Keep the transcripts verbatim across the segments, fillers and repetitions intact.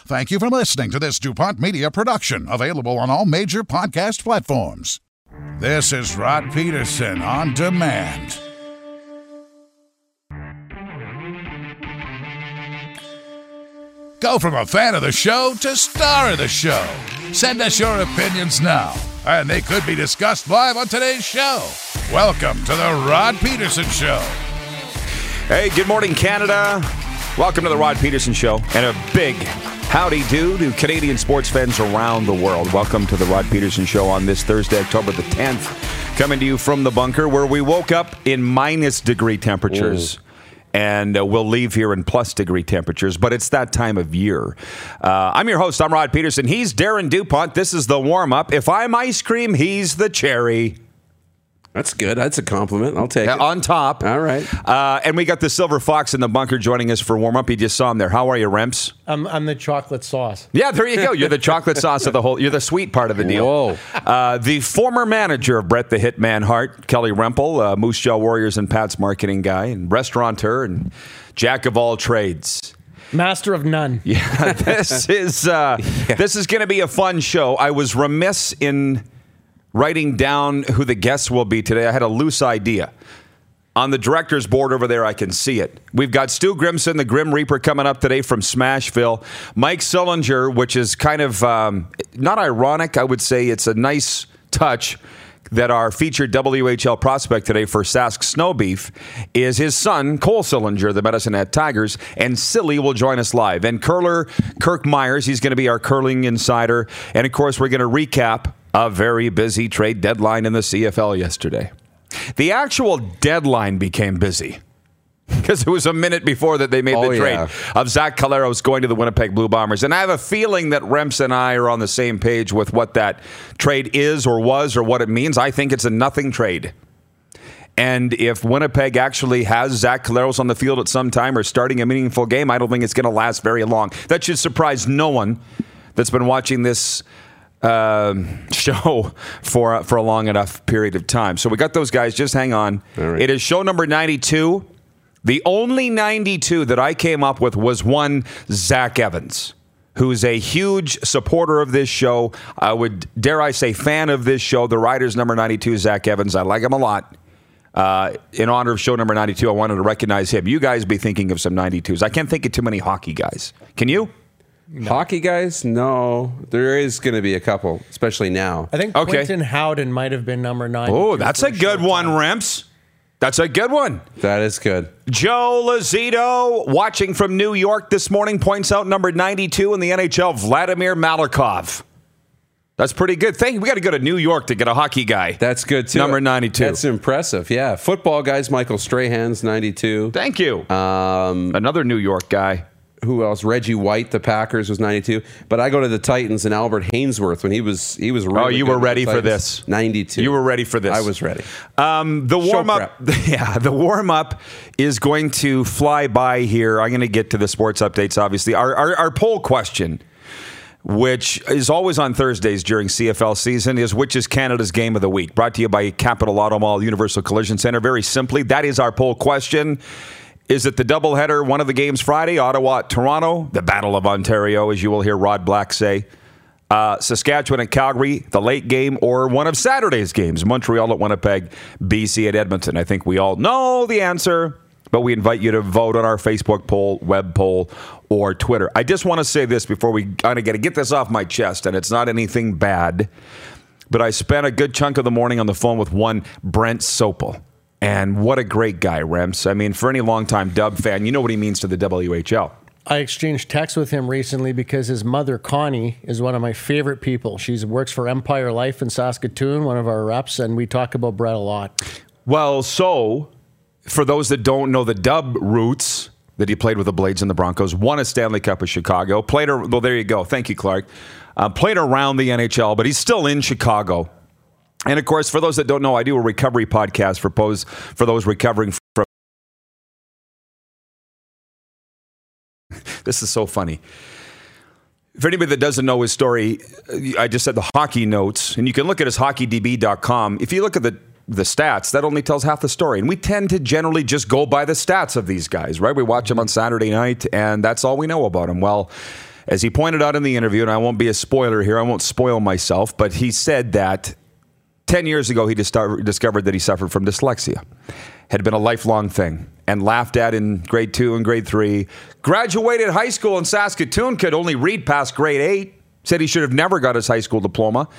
Thank you for listening to this DuPont Media production, available on all major podcast platforms. This is Rod Peterson on demand. Go from a fan of the show to star of the show. Send us your opinions now, and they could be discussed live on today's show. Welcome to the Rod Peterson Show. Hey, good morning, Canada. Welcome to the Rod Peterson Show, and a big howdy do to Canadian sports fans around the world. Welcome to the Rod Peterson Show on this Thursday, October the tenth, coming to you from the bunker where we woke up in minus degree temperatures. Ooh. And uh, we'll leave here in plus degree temperatures, but it's that time of year. Uh, I'm your host. I'm Rod Peterson. He's Darren DuPont. This is the warm-up. If I'm ice cream, he's the cherry. That's good. That's a compliment. I'll take uh, it. On top. All right. Uh, and we got the Silver Fox in the bunker joining us for warm-up. You just saw him there. How are you, Remps? I'm, I'm the chocolate sauce. Yeah, there you go. You're the chocolate sauce of the whole. You're the sweet part of the deal. Whoa. Uh, the former manager of Brett the Hitman Hart, Kelly Rempel, uh, Moose Jaw Warriors and Pat's marketing guy, and restaurateur, and jack of all trades. Master of none. Yeah, this is uh, yeah. This is going to be a fun show. I was remiss in writing down who the guests will be today. I had a loose idea. On the director's board over there, I can see it. We've got Stu Grimson, the Grim Reaper, coming up today from Smashville. Mike Sillinger, which is kind of um, not ironic. I would say it's a nice touch that our featured W H L prospect today for Sask Snow Beef is his son, Cole Sillinger, the Medicine Hat Tigers, and Silly will join us live. And curler Kirk Myers, he's going to be our curling insider. And, of course, we're going to recap a very busy trade deadline in the C F L yesterday. The actual deadline became busy because it was a minute before that they made oh, the trade yeah. of Zach Collaros going to the Winnipeg Blue Bombers. And I have a feeling that Remps and I are on the same page with what that trade is or was or what it means. I think it's a nothing trade. And if Winnipeg actually has Zach Collaros on the field at some time or starting a meaningful game, I don't think it's going to last very long. That should surprise no one that's been watching this Um, show for uh, for a long enough period of time. So we got those guys. Just hang on. Right. It is show number ninety-two. The only ninety-two that I came up with was one Zach Evans, who's a huge supporter of this show. I would, dare I say, fan of this show. The Riders number ninety-two, Zach Evans. I like him a lot. Uh, in honor of show number ninety-two, I wanted to recognize him. You guys be thinking of some ninety-twos. I can't think of too many hockey guys. Can you? No. Hockey guys? No. There is going to be a couple, especially now. I think okay. Quentin Howden might have been number nine. Oh, that's a good one, Remps. That's a good one. That is good. Joe Lazito, watching from New York this morning, points out number ninety-two in the N H L, Vladimir Malakhov. That's pretty good. Thank you. We got to go to New York to get a hockey guy. That's good, too. Number ninety-two. That's impressive, yeah. Football guys, Michael Strahan's ninety-two. Thank you. Um, Another New York guy. Who else? Reggie White, the Packers, was ninety-two. But I go to the Titans and Albert Hainsworth when he was he was really Oh, you good were ready for this. ninety-two. You were ready for this. I was ready. Um, the warm up, yeah, the warm up is going to fly by here. I'm going to get to the sports updates. Obviously, our, our our poll question, which is always on Thursdays during C F L season, is which is Canada's game of the week? Brought to you by Capital Auto Mall Universal Collision Center. Very simply, that is our poll question. Is it the doubleheader, one of the games Friday, Ottawa at Toronto, the Battle of Ontario, as you will hear Rod Black say, uh, Saskatchewan at Calgary, the late game, or one of Saturday's games, Montreal at Winnipeg, B C at Edmonton? I think we all know the answer, but we invite you to vote on our Facebook poll, web poll, or Twitter. I just want to say this before we kind of get to get this off my chest, and it's not anything bad, but I spent a good chunk of the morning on the phone with one Brent Sopel. And what a great guy, Remps. I mean, for any longtime Dub fan, you know what he means to the W H L. I exchanged texts with him recently because his mother, Connie, is one of my favorite people. She works for Empire Life in Saskatoon, one of our reps, and we talk about Brett a lot. Well, so, for those that don't know the Dub roots, that he played with the Blades and the Broncos, won a Stanley Cup with Chicago, played, well, there you go. Thank you, Clark. Uh, played around the N H L, but he's still in Chicago. And, of course, for those that don't know, I do a recovery podcast for, pose, for those recovering from... This is so funny. For anybody that doesn't know his story, I just said the hockey notes, and you can look at his hockey d b dot com. If you look at the, the stats, that only tells half the story. And we tend to generally just go by the stats of these guys, right? We watch them on Saturday night, and that's all we know about them. Well, as he pointed out in the interview, and I won't be a spoiler here, I won't spoil myself, but he said that ten years ago he discovered that he suffered from dyslexia. Had been a lifelong thing and laughed at in grade two and grade three. Graduated high school in Saskatoon, could only read past grade eight. Said he should have never got his high school diploma.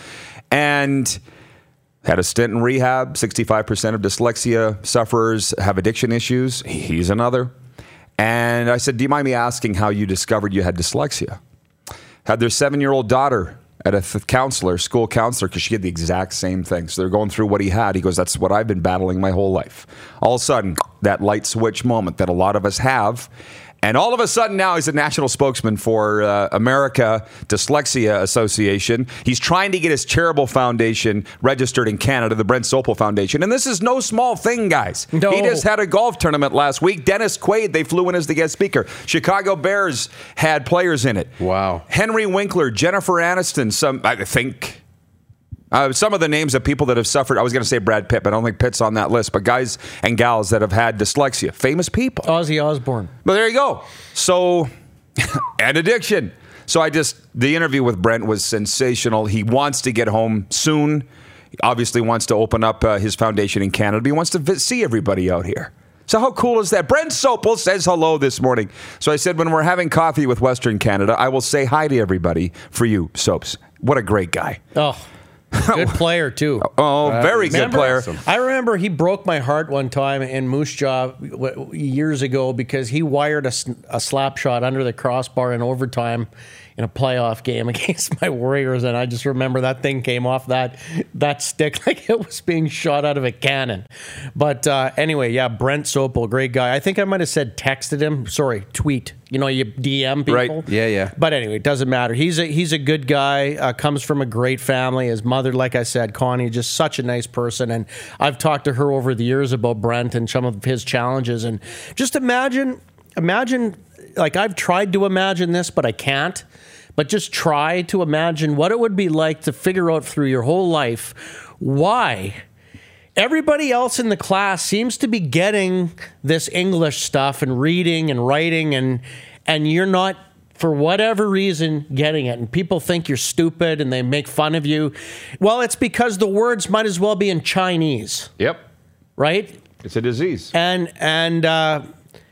And had a stint in rehab. sixty-five percent of dyslexia sufferers have addiction issues. He's another. And I said, do you mind me asking how you discovered you had dyslexia? Had their seven-year-old daughter at a th- counselor, school counselor, because she had the exact same thing. So they're going through what he had. He goes, that's what I've been battling my whole life. All of a sudden, that light switch moment that a lot of us have. And all of a sudden now he's a national spokesman for uh, America Dyslexia Association. He's trying to get his charitable foundation registered in Canada, the Brent Sopel Foundation. And this is no small thing, guys. No. He just had a golf tournament last week. Dennis Quaid, they flew in as the guest speaker. Chicago Bears had players in it. Wow. Henry Winkler, Jennifer Aniston, some, I think... Uh, some of the names of people that have suffered, I was going to say Brad Pitt, but I don't think Pitt's on that list, but guys and gals that have had dyslexia, famous people. Ozzy Osbourne. But there you go. So, and addiction. So I just, the interview with Brent was sensational. He wants to get home soon. He obviously wants to open up uh, his foundation in Canada, but he wants to vi- see everybody out here. So how cool is that? Brent Sopel says hello this morning. So I said, when we're having coffee with Western Canada, I will say hi to everybody for you, Soaps. What a great guy. Oh, good player, too. Oh, uh, very good player. Awesome. I remember he broke my heart one time in Moose Jaw years ago because he wired a, a slap shot under the crossbar in overtime in a playoff game against my Warriors, and I just remember that thing came off that that stick like it was being shot out of a cannon. But uh, anyway, yeah, Brent Sopel, great guy. I think I might have said texted him. Sorry, tweet. You know, you D M people. Right. Yeah, yeah. But anyway, it doesn't matter. He's a he's a good guy. Uh, comes from a great family. His mother, like I said, Connie, just such a nice person. And I've talked to her over the years about Brent and some of his challenges. And just imagine, imagine, like I've tried to imagine this, but I can't. But just try to imagine what it would be like to figure out through your whole life why everybody else in the class seems to be getting this English stuff and reading and writing, and and you're not, for whatever reason, getting it. And people think you're stupid and they make fun of you. Well, it's because the words might as well be in Chinese. Yep. Right? It's a disease. And, and, uh,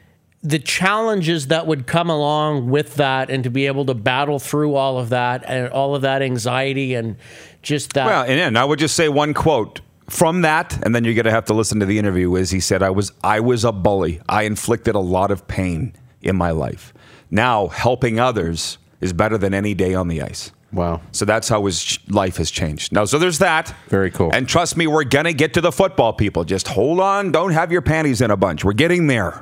the challenges that would come along with that, and to be able to battle through all of that and all of that anxiety and just that. Well, and, and I would just say one quote from that, and then you're going to have to listen to the interview, is he said, I was, I was a bully. I inflicted a lot of pain in my life. Now, helping others is better than any day on the ice. Wow. So that's how his life has changed. Now, so there's that. Very cool. And trust me, we're going to get to the football, people. Just hold on. Don't have your panties in a bunch. We're getting there.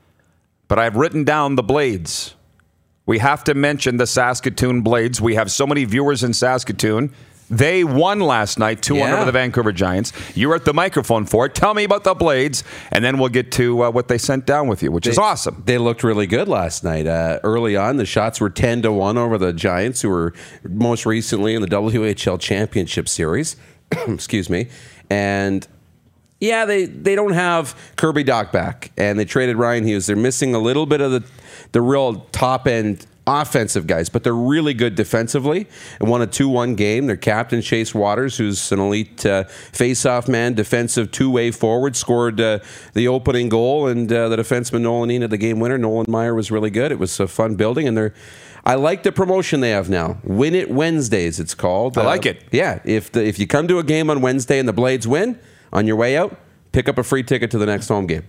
But I've written down the Blades. We have to mention the Saskatoon Blades. We have so many viewers in Saskatoon. They won last night, two one Yeah. over the Vancouver Giants. You were at the microphone for it. Tell me about the Blades, and then we'll get to uh, what they sent down with you, which They- is awesome. They looked really good last night. Uh, early on, the shots were ten to one over the Giants, who were most recently in the W H L Championship Series. Excuse me. And yeah, they, they don't have Kirby Dach back, and they traded Ryan Hughes. They're missing a little bit of the, the real top-end offensive guys, but they're really good defensively and won a two one game. Their captain, Chase Waters, who's an elite uh, face-off man, defensive two-way forward, scored uh, the opening goal, and uh, the defenseman Nolan Ian had the game winner. Nolan Meyer was really good. It was a fun building, and they're I like the promotion they have now. Win It Wednesdays, it's called. I like Uh, it. Yeah, if the, if you come to a game on Wednesday and the Blades win, on your way out, pick up a free ticket to the next home game.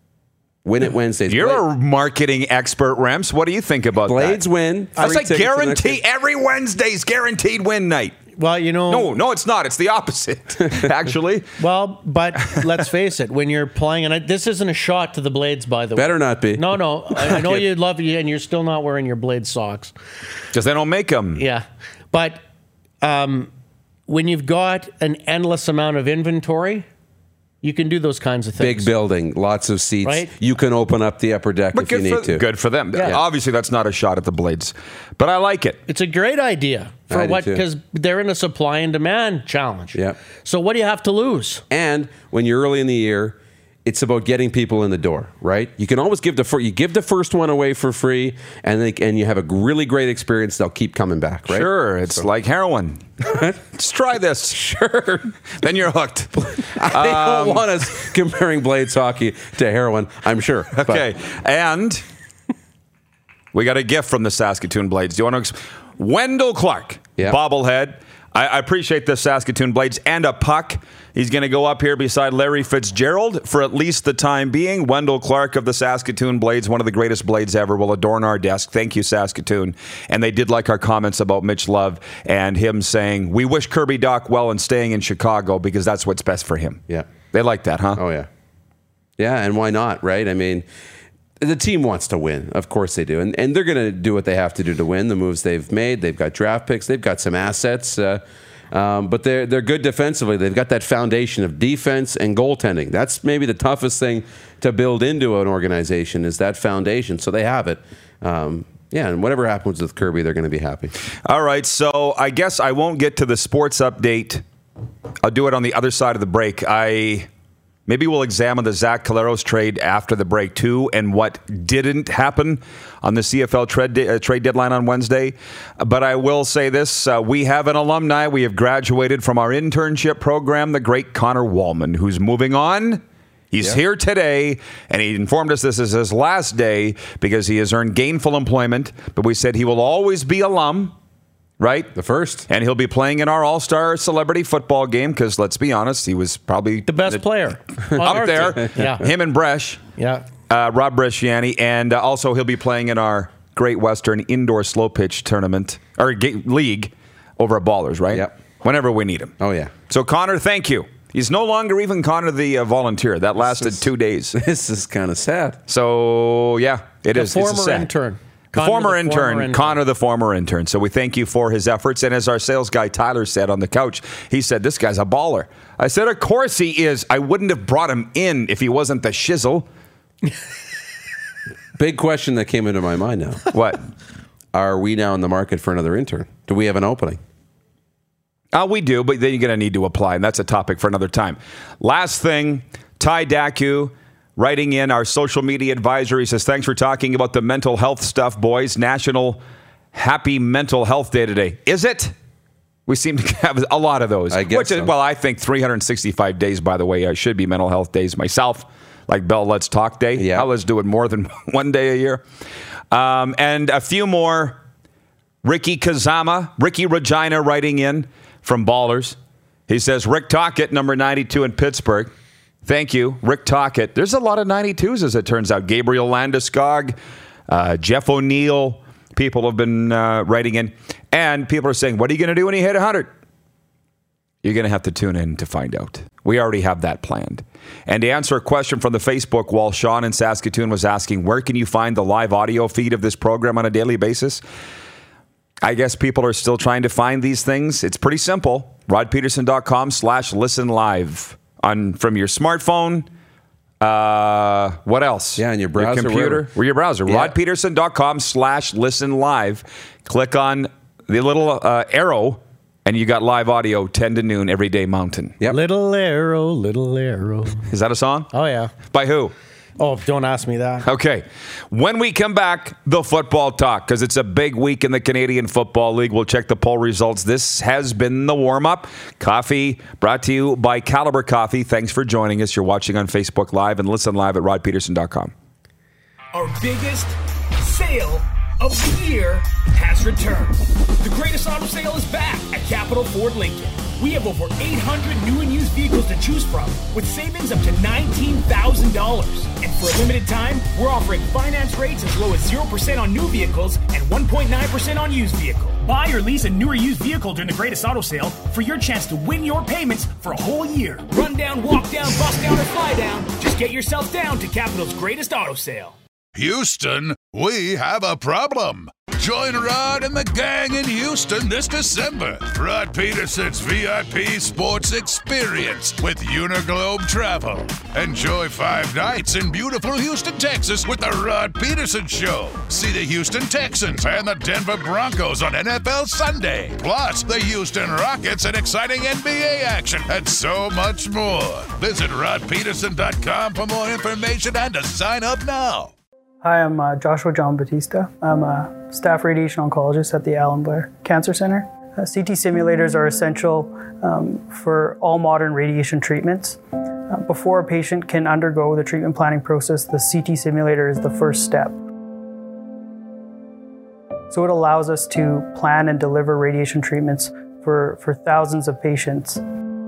Win It Wednesdays. You're Blades, a marketing expert, Remps. What do you think about Blades that? win. I was free like, ticket to the next guarantee game. every Wednesday's guaranteed win night. Well, you know. No, no, it's not. It's the opposite, actually. Well, but let's face it, when you're playing, and I, this isn't a shot to the Blades, by the way. Better not be. No, no. I, I know you love you, and you're still not wearing your Blade socks. Because they don't make them. Yeah. But um, when you've got an endless amount of inventory, you can do those kinds of things. Big building, lots of seats. Right? You can open up the upper deck But if you good need for, to. good for them. Yeah. Obviously, that's not a shot at the Blades. But I like it. It's a great idea for I do what, too. because they're in a supply and demand challenge. Yeah. So what do you have to lose? And when you're early in the year, it's about getting people in the door, right? You can always give the fir- you give the first one away for free, and they, and you have a really great experience. They'll keep coming back, right? Sure, it's so. like heroin. Let's try this. Sure. Then you're hooked. I um, don't want us comparing Blades hockey to heroin, I'm sure. Okay, but. And we got a gift from the Saskatoon Blades. Do you want to... Exp- Wendell Clark, yeah. bobblehead. I, I appreciate the Saskatoon Blades and a puck. He's going to go up here beside Larry Fitzgerald for at least the time being. Wendell Clark of the Saskatoon Blades, one of the greatest Blades ever, will adorn our desk. Thank you, Saskatoon. And they did like our comments about Mitch Love and him saying, we wish Kirby Dach well and staying in Chicago because that's what's best for him. Yeah. They like that, huh? Oh, yeah. Yeah, and why not, right? I mean, the team wants to win. Of course they do. And, and they're going to do what they have to do to win, the moves they've made. They've got draft picks. They've got some assets. Uh, Um, but they're they're good defensively. They've got that foundation of defense and goaltending. That's maybe the toughest thing to build into an organization is that foundation. So they have it. Um, yeah, and whatever happens with Kirby, they're going to be happy. All right, so I guess I won't get to the sports update. I'll do it on the other side of the break. I maybe we'll examine the Zach Collaros trade after the break too, and what didn't happen on the C F L trade, de- uh, trade deadline on Wednesday. But I will say this, uh, we have an alumni. We have graduated from our internship program, the great Connor Wallman, who's moving on. He's yeah. here today, and he informed us this is his last day because he has earned gainful employment. But we said he will always be alum. Right? The first. And he'll be playing in our all-star celebrity football game because, let's be honest, he was probably... The best the, player. up there. Yeah. Him and Bresh. Yeah. Uh, Rob Bresciani. And uh, also he'll be playing in our Great Western Indoor Slow Pitch Tournament, or ga- league, over at Ballers, right? Yep. Whenever we need him. Oh, yeah. So, Connor, thank you. He's no longer even Connor the uh, volunteer. That lasted is, two days. This is kind of sad. So, yeah, it the is. Former it's sad. intern. The Connor former the intern, former intern, Connor the former intern. So we thank you for his efforts. And as our sales guy Tyler said on the couch, he said, this guy's a baller. I said, of course he is. I wouldn't have brought him in if he wasn't the shizzle. Big question that came into my mind now. What? Are we now in the market for another intern? Do we have an opening? Uh, we do, but then you're going to need to apply, and that's a topic for another time. Last thing, Ty Dacu, writing in our social media advisor, he says, thanks for talking about the mental health stuff, boys. National Happy Mental Health Day today. Is it? We seem to have a lot of those. I guess Which is, so. Well, I think three hundred sixty-five days, by the way, I should be mental health days myself, like Bell Let's Talk Day. Yeah. I'll let's do it more than one day a year. Um, and a few more. Ricky Kazama, Ricky Regina writing in from Ballers. He says, Rick Tocchet, number ninety-two in Pittsburgh. Thank you, Rick Tocchet. There's a lot of ninety-twos, as it turns out. Gabriel Landeskog, uh, Jeff O'Neill. People have been uh, writing in. And people are saying, what are you going to do when you hit one hundred? You're going to have to tune in to find out. We already have that planned. And to answer a question from the Facebook wall, Sean in Saskatoon was asking, where can you find the live audio feed of this program on a daily basis? I guess people are still trying to find these things. It's pretty simple. rodpeterson.com slash listen live. On from your smartphone, uh, what else? Yeah, and your browser, your computer, or your browser. Yeah. rodpeterson.com slash listen live. Click on the little uh, arrow, and you got live audio ten to noon every day. Mountain. Yep. Little arrow, little arrow. Is that a song? Oh yeah. By who? Oh, don't ask me that. Okay. When we come back, the football talk, because it's a big week in the Canadian Football League. We'll check the poll results. This has been the warm-up. Coffee brought to you by Caliber Coffee. Thanks for joining us. You're watching on Facebook Live and listen live at rod peterson dot com. Our biggest sale of the year has returned. The greatest auto sale is back at Capital Ford Lincoln. We have over eight hundred new and used vehicles to choose from with savings up to nineteen thousand dollars. And for a limited time, we're offering finance rates as low as zero percent on new vehicles and one point nine percent on used vehicles. Buy or lease a new or used vehicle during the greatest auto sale for your chance to win your payments for a whole year. Run down, walk down, bust down, or fly down. Just get yourself down to Capital's greatest auto sale. Houston, we have a problem. Join Rod and the gang in Houston this December. Rod Peterson's V I P Sports Experience with Uniglobe Travel. Enjoy five nights in beautiful Houston, Texas with the Rod Peterson Show. See the Houston Texans and the Denver Broncos on N F L Sunday. Plus, the Houston Rockets and exciting N B A action and so much more. Visit rod peterson dot com for more information and to sign up now. Hi, I'm uh, Joshua John Batista. I'm a staff radiation oncologist at the Alan Blair Cancer Center. Uh, C T simulators are essential um, for all modern radiation treatments. Uh, before a patient can undergo the treatment planning process, the C T simulator is the first step. So it allows us to plan and deliver radiation treatments for, for thousands of patients.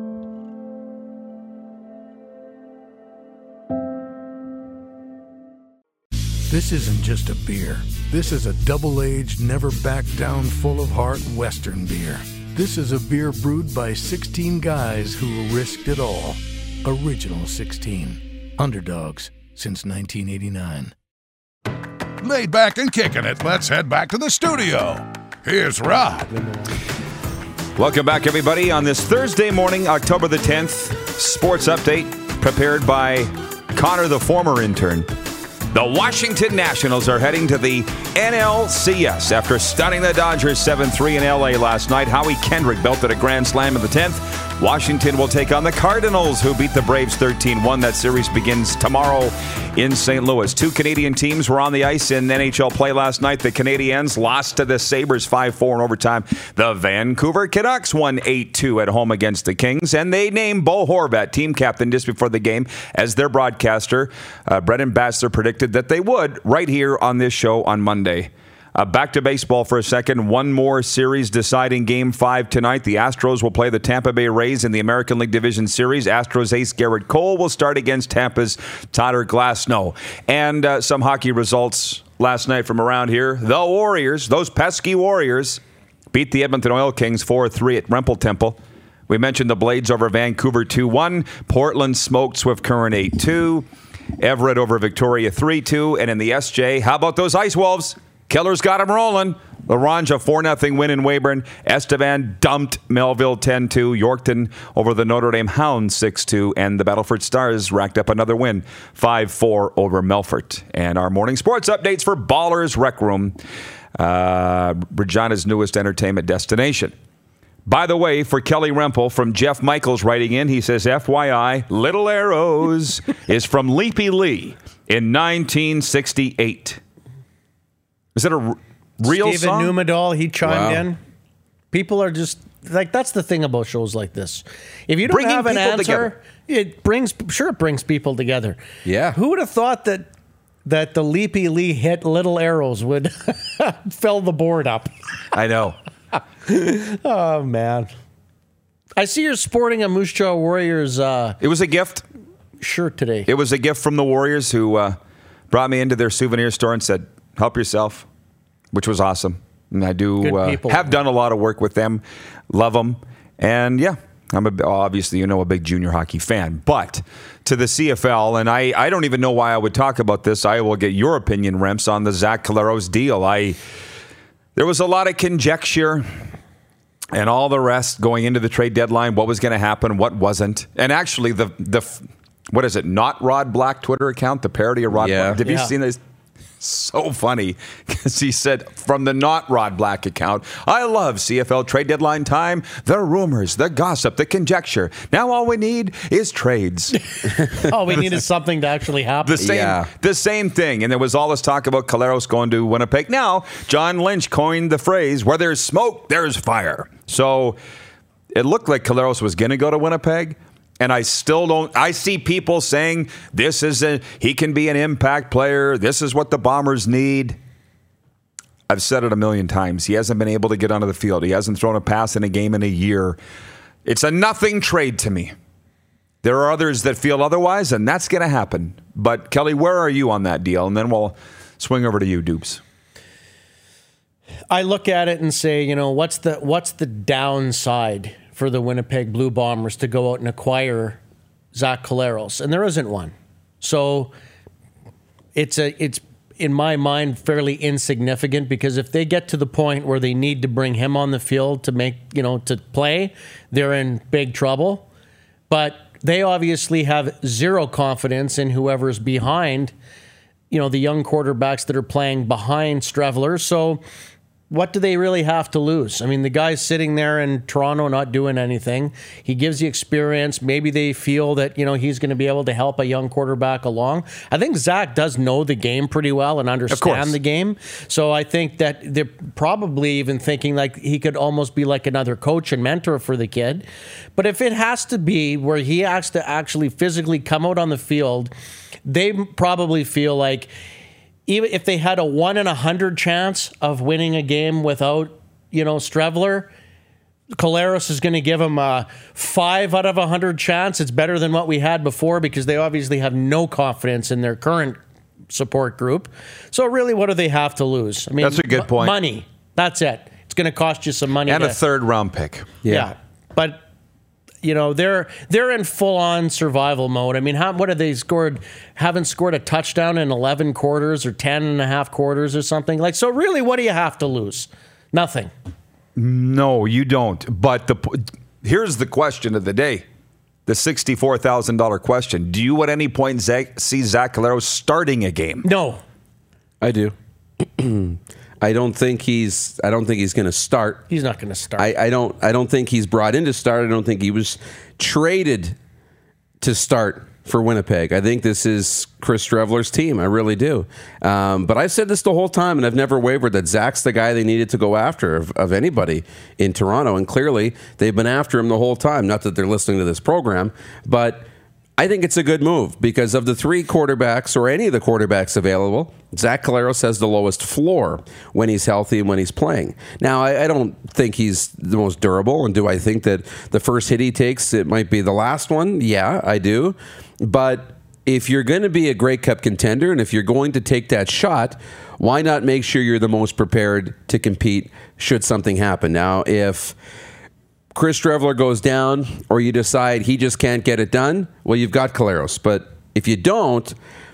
This isn't just a beer. This is a double-aged, never-back-down, full-of-heart Western beer. This is a beer brewed by sixteen guys who risked it all. Original sixteen. Underdogs since nineteen eighty-nine. Laid back and kicking it, let's head back to the studio. Here's Rod. Welcome back, everybody, on this Thursday morning, October the tenth. Sports update prepared by Connor, the former intern. The Washington Nationals are heading to the N L C S after stunning the Dodgers seven three in L A last night. Howie Kendrick belted a grand slam in the tenth. Washington will take on the Cardinals, who beat the Braves thirteen one. That series begins tomorrow in Saint Louis. Two Canadian teams were on the ice in N H L play last night. The Canadiens lost to the Sabres five four in overtime. The Vancouver Canucks won eight two at home against the Kings, and they named Bo Horvat, team captain, just before the game as their broadcaster. Uh, Brendan Bassler predicted that they would right here on this show on Monday. Uh, back to baseball for a second. One more series deciding game five tonight. The Astros will play the Tampa Bay Rays in the American League Division Series. Astros ace Garrett Cole will start against Tampa's Tyler Glasnow. And uh, some hockey results last night from around here. The Warriors, those pesky Warriors, beat the Edmonton Oil Kings four three at Rempel Temple. We mentioned the Blades over Vancouver two one. Portland smoked Swift Current eight two. Everett over Victoria three two. And in the S J, how about those Ice Wolves? Killers got him rolling. Laranja four nothing win in Weyburn. Estevan dumped Melville ten two. Yorkton over the Notre Dame Hounds six two. And the Battleford Stars racked up another win, five four over Melfort. And our morning sports updates for Ballers Rec Room, uh, Regina's newest entertainment destination. By the way, for Kelly Rempel, from Jeff Michaels writing in, he says, F Y I, Little Arrows is from Leapy Lee in nineteen sixty-eight. Is it a r- real Steven song? Numadal, he chimed Wow. in. People are just like, that's the thing about shows like this. If you don't Bringing have an people answer, together. it brings sure it brings people together. Yeah. Who would have thought that that the Leapy Lee hit Little Arrows would fill the board up? I know. Oh man. I see you're sporting a Moose Jaw Warriors uh, It was a gift. shirt today. It was a gift from the Warriors, who uh, brought me into their souvenir store and said, help yourself, which was awesome. And I do Good uh, people. have done a lot of work with them, love them. And yeah, I'm a, obviously, you know, a big junior hockey fan. But to the C F L, and I, I don't even know why I would talk about this. I will get your opinion, Remps, on the Zach Collaros deal. I There was a lot of conjecture and all the rest going into the trade deadline, what was going to happen, what wasn't. And actually, the the what is it, not Rod Black Twitter account, the parody of Rod Yeah. Black. Have you Yeah. seen this? So funny, because he said from the not Rod Black account, I love C F L trade deadline time, the rumors, the gossip, the conjecture. Now all we need is trades. All we need is something to actually happen. The same, Yeah. the same thing. And there was all this talk about Collaros going to Winnipeg. Now, John Lynch coined the phrase, where there's smoke, there's fire. So it looked like Collaros was going to go to Winnipeg. And I still don't, I see people saying this is a, he can be an impact player. This is what the Bombers need. I've said it a million times. He hasn't been able to get onto the field. He hasn't thrown a pass in a game in a year. It's a nothing trade to me. There are others that feel otherwise, and that's going to happen. But Kelly, where are you on that deal? And then we'll swing over to you, Dupes. I look at it and say, you know, what's the what's the downside for the Winnipeg Blue Bombers to go out and acquire Zach Collaros? And there isn't one. So it's a it's in my mind, fairly insignificant, because if they get to the point where they need to bring him on the field to make, you know, to play, they're in big trouble. But they obviously have zero confidence in whoever's behind, you know, the young quarterbacks that are playing behind Streveler. So what do they really have to lose? I mean, the guy's sitting there in Toronto not doing anything. He gives the experience. Maybe they feel that, you know, he's going to be able to help a young quarterback along. I think Zach does know the game pretty well and understand the game. So I think that they're probably even thinking like he could almost be like another coach and mentor for the kid. But if it has to be where he has to actually physically come out on the field, they probably feel like even if they had a one in a hundred chance of winning a game without, you know, Streveler, Collaros is going to give them a five out of a hundred chance. It's better than what we had before because they obviously have no confidence in their current support group. So really, what do they have to lose? I mean, that's a good point. Money. That's it. It's going to cost you some money and to, a third round pick. Yeah, yeah. But. You know, they're they're in full-on survival mode. I mean, how, what have they scored? Haven't scored a touchdown in eleven quarters or ten and a half quarters or something. Like, so really, what do you have to lose? Nothing. No, you don't. But the here's the question of the day. The sixty-four thousand dollars question. Do you at any point Zach, see Zach Collaros starting a game? No. I do. I don't think he's. I don't think he's going to start. He's not going to start. I, I don't. I don't think he's brought in to start. I don't think he was traded to start for Winnipeg. I think this is Chris Streveler's team. I really do. Um, but I've said this the whole time, and I've never wavered that Zach's the guy they needed to go after of, of anybody in Toronto. And clearly, they've been after him the whole time. Not that they're listening to this program, but I think it's a good move because of the three quarterbacks or any of the quarterbacks available, Zach Collaros has the lowest floor when he's healthy and when he's playing. Now, I, I don't think he's the most durable. And do I think that the first hit he takes, it might be the last one? Yeah, I do. But if you're going to be a Grey Cup contender and if you're going to take that shot, why not make sure you're the most prepared to compete should something happen? Now, if Chris Streveler goes down or you decide he just can't get it done, well, you've got Collaros. But if you don't,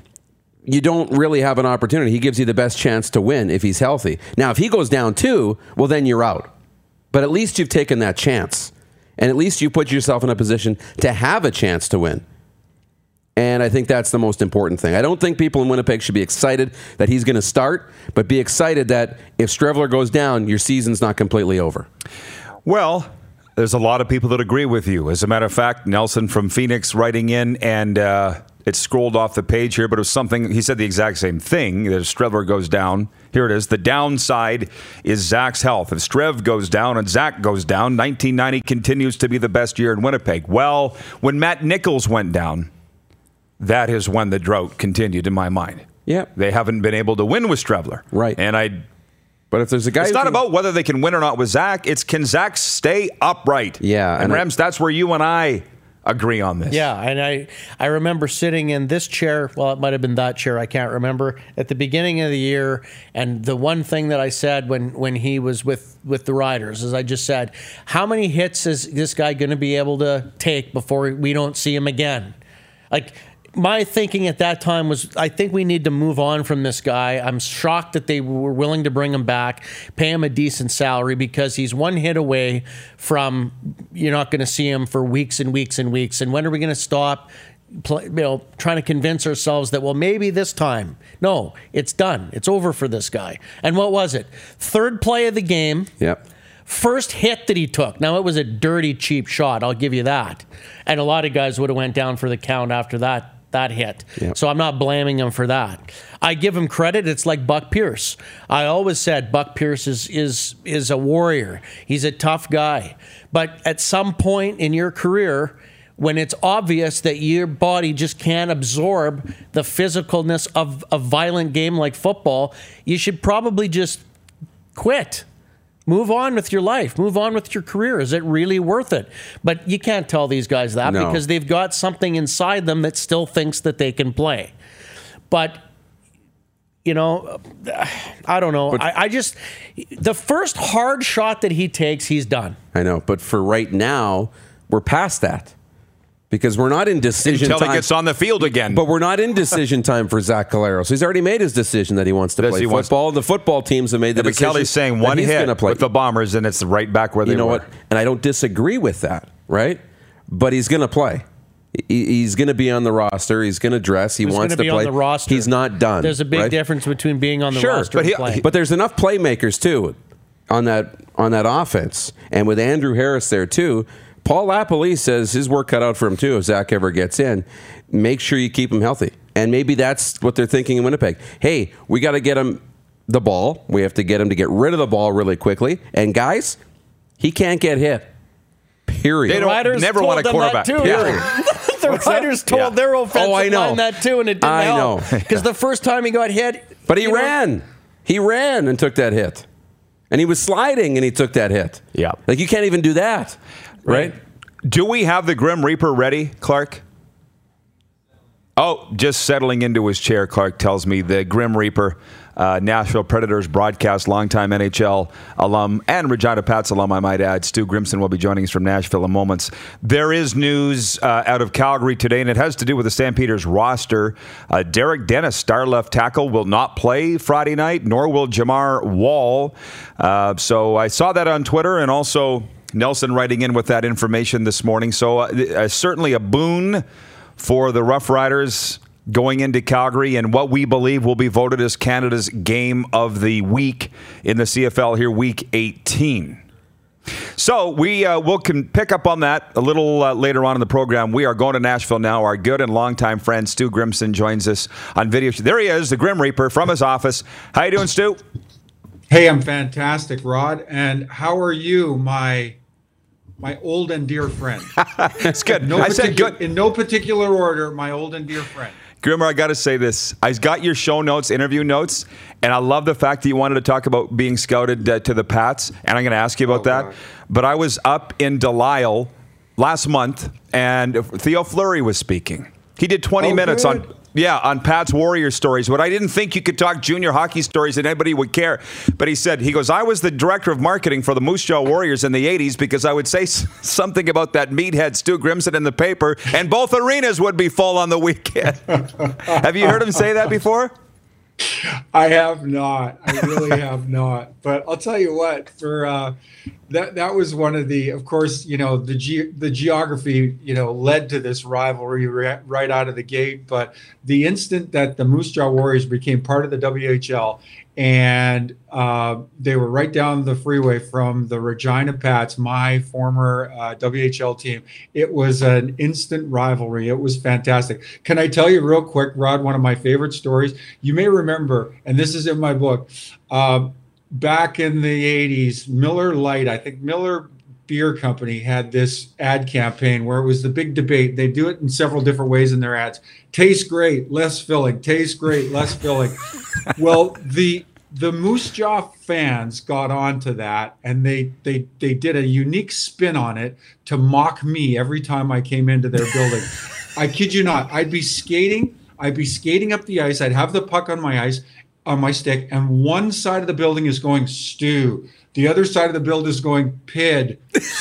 you don't really have an opportunity. He gives you the best chance to win if he's healthy. Now, if he goes down too, well, then you're out. But at least you've taken that chance. And at least you put yourself in a position to have a chance to win. And I think that's the most important thing. I don't think people in Winnipeg should be excited that he's going to start, but be excited that if Streveler goes down, your season's not completely over. Well, there's a lot of people that agree with you. As a matter of fact, Nelson from Phoenix writing in, and uh, it scrolled off the page here, but it was something, he said the exact same thing, that if Streveler goes down, here it is, the downside is Zach's health. If Strev goes down and Zach goes down, nineteen ninety continues to be the best year in Winnipeg. Well, when Matt Nichols went down, that is when the drought continued in my mind. Yeah. They haven't been able to win with Streveler. Right. And I... But if there's a guy, it's not can, about whether they can win or not with Zach. It's can Zach stay upright? Yeah, and, and Rams, I, that's where you and I agree on this. Yeah, and I I remember sitting in this chair. Well, it might have been that chair. I can't remember at the beginning of the year. And the one thing that I said when when he was with with the Riders is I just said, how many hits is this guy going to be able to take before we don't see him again? Like. My thinking at that time was, I think we need to move on from this guy. I'm shocked that they were willing to bring him back, pay him a decent salary because he's one hit away from you're not going to see him for weeks and weeks and weeks. And when are we going to stop play, you know, trying to convince ourselves that, well, maybe this time? No, it's done. It's over for this guy. And what was it? Third play of the game. Yep. First hit that he took. Now, it was a dirty, cheap shot. I'll give you that. And a lot of guys would have went down for the count after that. that hit. Yep. So I'm not blaming him for that. I give him credit. It's like Buck Pierce. I always said Buck Pierce is is is a warrior. He's a tough guy. But at some point in your career, when it's obvious that your body just can't absorb the physicalness of a violent game like football, you should probably just quit. Move on with your life. Move on with your career. Is it really worth it? But you can't tell these guys that no. because they've got something inside them that still thinks that they can play. But, you know, I don't know. But, I, I just, the first hard shot that he takes, he's done. I know. But for right now, we're past that. because we're not in decision Until time. he gets on the field again. But we're not in decision time for Zach Calero. So he's already made his decision that he wants to Yes, play he wants- football. The football teams have made the Yeah, but decision. Kelly's saying that one he's hit gonna play. with the Bombers, and it's right back where they You know were. what? And I don't disagree with that, right? But he's going to play. He- He's going to be on the roster. He's going to dress. He Who's wants gonna to be play. on the roster? He's not done. There's a big right? difference between being on the Sure, roster but he- and playing. But there's enough playmakers too on that on that offense, and with Andrew Harris there too. Paul Lapalisse says his work cut out for him too. If Zach ever gets in, make sure you keep him healthy, and maybe that's what they're thinking in Winnipeg. Hey, we got to get him the ball. We have to get him to get rid of the ball really quickly. And guys, he can't get hit. Period. They don't Riders never told want a them quarterback. that too. Period. The Riders told Yeah. their offensive Oh, I know. line that too, and it didn't I help. know. Because the first time he got hit, But he you know, ran. He ran and took that hit. And he was sliding and he took that hit. Yeah. Like you can't even do that. Right? Do we have the Grim Reaper ready, Clark? Oh, just settling into his chair, Clark tells me. The Grim Reaper, uh, Nashville Predators broadcast, longtime N H L alum and Regina Pats alum, I might add. Stu Grimson will be joining us from Nashville in moments. There is news uh, out of Calgary today, and it has to do with the Stampeders roster. Uh, Derek Dennis, star left tackle, will not play Friday night, nor will Jamar Wall. Uh, so I saw that on Twitter, and also Nelson writing in with that information this morning. So uh, uh, certainly a boon for the Rough Riders going into Calgary and what we believe will be voted as Canada's game of the week in the C F L here, week eighteen. So we uh, will can pick up on that a little uh, later on in the program. We are going to Nashville now. Our good and longtime friend Stu Grimson joins us on video. There he is, the Grim Reaper from his office. How you doing, Stu? Hey, I'm fantastic, Rod. And how are you, my my old and dear friend? It's good. No I said particu- good. In no particular order, my old and dear friend. Grimmer, I got to say this. I got your show notes, interview notes, and I love the fact that you wanted to talk about being scouted uh, to the Pats, and I'm going to ask you about Oh, that. God. But I was up in Delisle last month, and Theo Fleury was speaking. He did twenty Oh, minutes good. on... Yeah, on Pat's Warrior stories. But I didn't think you could talk junior hockey stories and anybody would care. But he said, he goes, I was the director of marketing for the Moose Jaw Warriors in the eighties because I would say s- something about that meathead Stu Grimson in the paper, and both arenas would be full on the weekend. Have you heard him say that before? I have not. I really have not. But I'll tell you what. For uh, that, that was one of the. Of course, you know the ge- the geography, you know, led to this rivalry ra- right out of the gate. But the instant that the Moose Jaw Warriors became part of the W H L, and uh, they were right down the freeway from the Regina Pats, my former uh, W H L team. It was an instant rivalry. It was fantastic. Can I tell you real quick, Rod, one of my favorite stories? You may remember, and this is in my book, uh, back in the eighties, Miller Lite, I think Miller Beer Company had this ad campaign where it was the big debate. They do it in several different ways in their ads. Tastes great, less filling. Tastes great, less filling. Well, the the Moose Jaw fans got onto that, and they they they did a unique spin on it to mock me every time I came into their building. I kid you not. I'd be skating. I'd be skating up the ice. I'd have the puck on my ice, on my stick, and one side of the building is going Stu. The other side of the building is going Pid,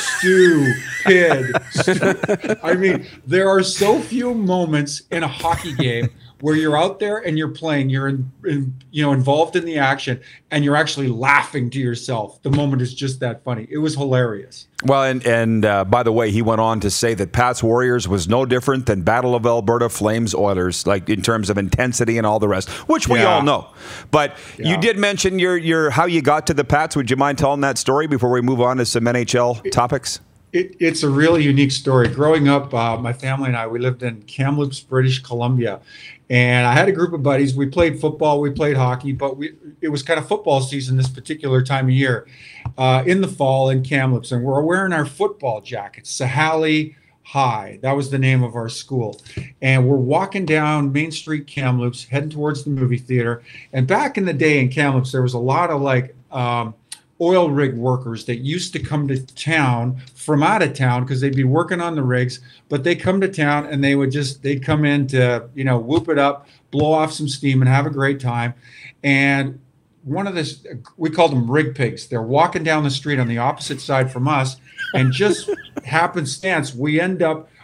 Stu, Pid, Stu. I mean, there are so few moments in a hockey game where you're out there and you're playing, you're in, in, you know, involved in the action, and you're actually laughing to yourself. The moment is just that funny. It was hilarious. Well, and, and uh, by the way, he went on to say that Pat's Warriors was no different than Battle of Alberta Flames Oilers, like in terms of intensity and all the rest, which we Yeah. all know. But Yeah. you did mention your your how you got to the Pats. Would you mind telling that story before we move on to some N H L topics? It, it's a really unique story. Growing up, uh, my family and I, we lived in Kamloops, British Columbia. And I had a group of buddies. We played football, we played hockey, but we it was kind of football season this particular time of year uh, in the fall in Kamloops. And we're wearing our football jackets, Sahali High. That was the name of our school. And we're walking down Main Street, Kamloops, heading towards the movie theater. And back in the day in Kamloops, there was a lot of like um, oil rig workers that used to come to town from out of town because they'd be working on the rigs, but they come to town and they would just, they'd come in to, you know, whoop it up, blow off some steam and have a great time. And one of this, we called them rig pigs. They're walking down the street on the opposite side from us, and just happenstance, we end up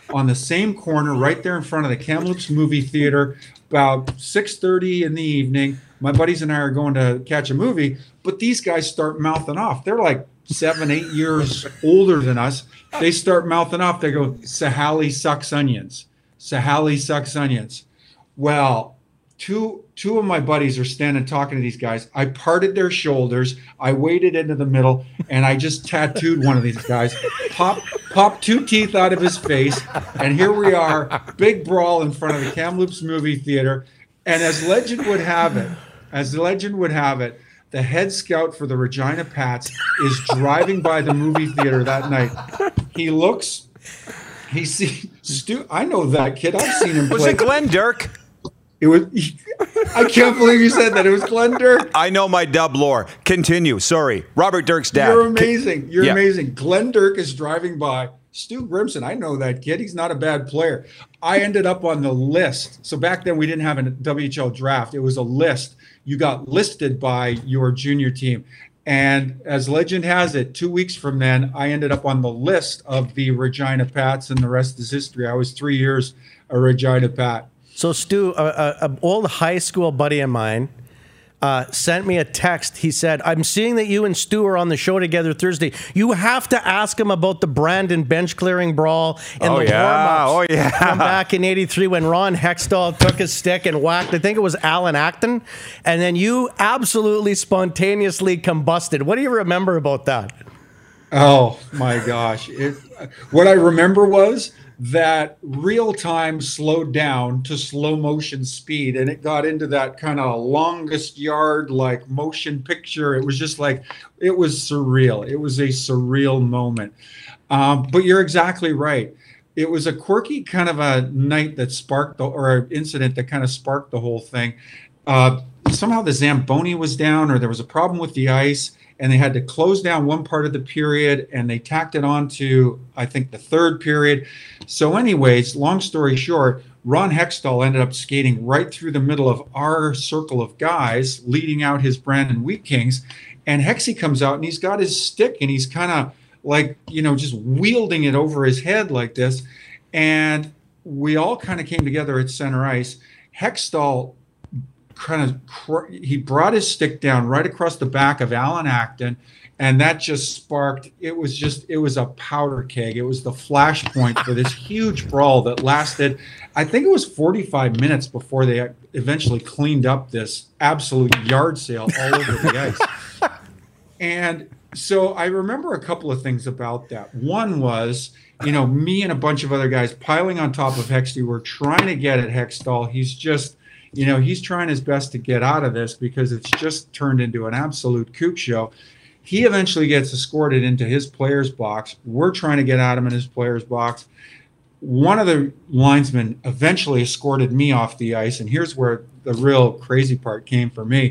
on the same corner right there in front of the Kamloops movie theater about six thirty in the evening. My buddies and I are going to catch a movie, but these guys start mouthing off. They're like seven, eight years older than us. They start mouthing off. They go, Sahali sucks onions. Sahali sucks onions. Well, two two of my buddies are standing talking to these guys. I parted their shoulders. I waded into the middle, and I just tattooed one of these guys. Pop, popped two teeth out of his face, and here we are, big brawl in front of the Kamloops movie theater. And as legend would have it, as the legend would have it, the head scout for the Regina Pats is driving by the movie theater that night. He looks, he sees, Stu, I know that kid. I've seen him play. Was it Glenn Dirk? It was, I can't believe you said that. It was Glenn Dirk. I know my dub lore. Continue. Sorry. Robert Dirk's dad. You're amazing. You're yeah. amazing. Glenn Dirk is driving by. Stu Grimson, I know that kid. He's not a bad player. I ended up on the list. So back then we didn't have a W H L draft. It was a list. You got listed by your junior team. And as legend has it, two weeks from then, I ended up on the list of the Regina Pats, and the rest is history. I was three years a Regina Pat. So Stu, an old high school buddy of mine, Uh, sent me a text. He said, I'm seeing that you and Stu are on the show together Thursday. You have to ask him about the Brandon bench clearing brawl and oh, the yeah. warm-ups oh, yeah. from back in eighty-three when Ron Hextall took his stick and whacked, I think it was Alan Acton, and then you absolutely spontaneously combusted. What do you remember about that? Oh, my gosh. It, what I remember was that real time slowed down to slow motion speed, and it got into that kind of longest yard like motion picture. It was just like, it was surreal. It was a surreal moment. Um, but you're exactly right. It was a quirky kind of a night that sparked the, or an incident that kind of sparked the whole thing. Uh, somehow the Zamboni was down, or there was a problem with the ice, and they had to close down one part of the period, and they tacked it on to, I think, the third period. So anyways, long story short, Ron Hextall ended up skating right through the middle of our circle of guys, leading out his Brandon Wheat Kings. And Hexy comes out, and he's got his stick, and he's kind of like, you know, just wielding it over his head like this. And we all kind of came together at center ice. Hextall kind of, he brought his stick down right across the back of Alan Acton, and that just sparked, it was just, it was a powder keg. It was the flashpoint for this huge brawl that lasted, I think it was forty-five minutes before they eventually cleaned up this absolute yard sale all over the ice. And so I remember a couple of things about that. One was, you know, me and a bunch of other guys piling on top of Hexty were trying to get at Hextall. He's just, you know, he's trying his best to get out of this because it's just turned into an absolute kook show. He eventually gets escorted into his player's box. We're trying to get at him in his player's box. One of the linesmen eventually escorted me off the ice, and here's where the real crazy part came for me.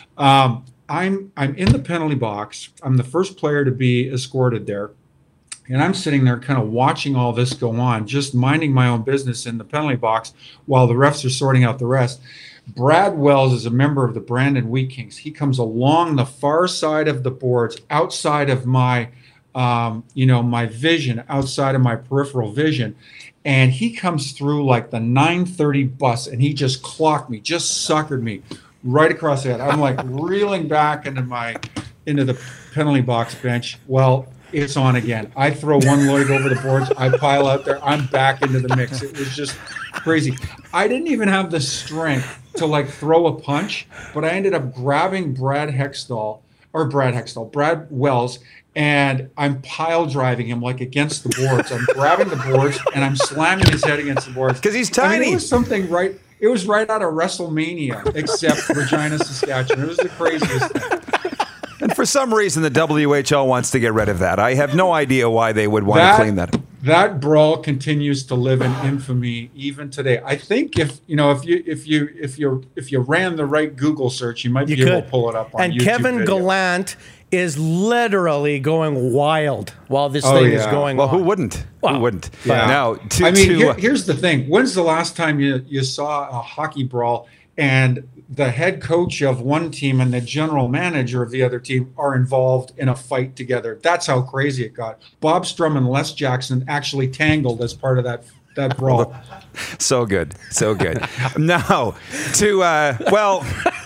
Um, I'm I'm in the penalty box. I'm the first player to be escorted there. And I'm sitting there kind of watching all this go on, just minding my own business in the penalty box while the refs are sorting out the rest. Brad Wells is a member of the Brandon Wheat Kings. He comes along the far side of the boards, outside of my, um, you know, my vision, outside of my peripheral vision. And he comes through like the nine thirty bus, and he just clocked me, just suckered me right across the head. I'm like reeling back into my, into the penalty box bench. Well, it's on again. I throw one leg over the boards. I pile out there. I'm back into the mix. It was just crazy. I didn't even have the strength to like throw a punch, but I ended up grabbing Brad Hextall, or Brad Hextall, Brad Wells, and I'm pile driving him like against the boards. I'm grabbing the boards and I'm slamming his head against the boards. Because he's tiny. I mean, it was something right. It was right out of WrestleMania, except Regina, Saskatchewan. It was the craziest thing. And for some reason, the W H L wants to get rid of that. I have no idea why they would want that, to clean that up. That brawl continues to live in infamy even today. I think if you know if you if you if you if you ran the right Google search, you might You be could. able to pull it up on and YouTube Kevin video. Gallant is literally going wild while this Oh, thing yeah. is going Well, on. who wouldn't? Well, who wouldn't? Yeah. Now, to, I mean, to, here, here's the thing. When's the last time you, you saw a hockey brawl and the head coach of one team and the general manager of the other team are involved in a fight together. That's how crazy it got. Bob Strum and Les Jackson actually tangled as part of that that brawl. So good, so good. Now to uh, well.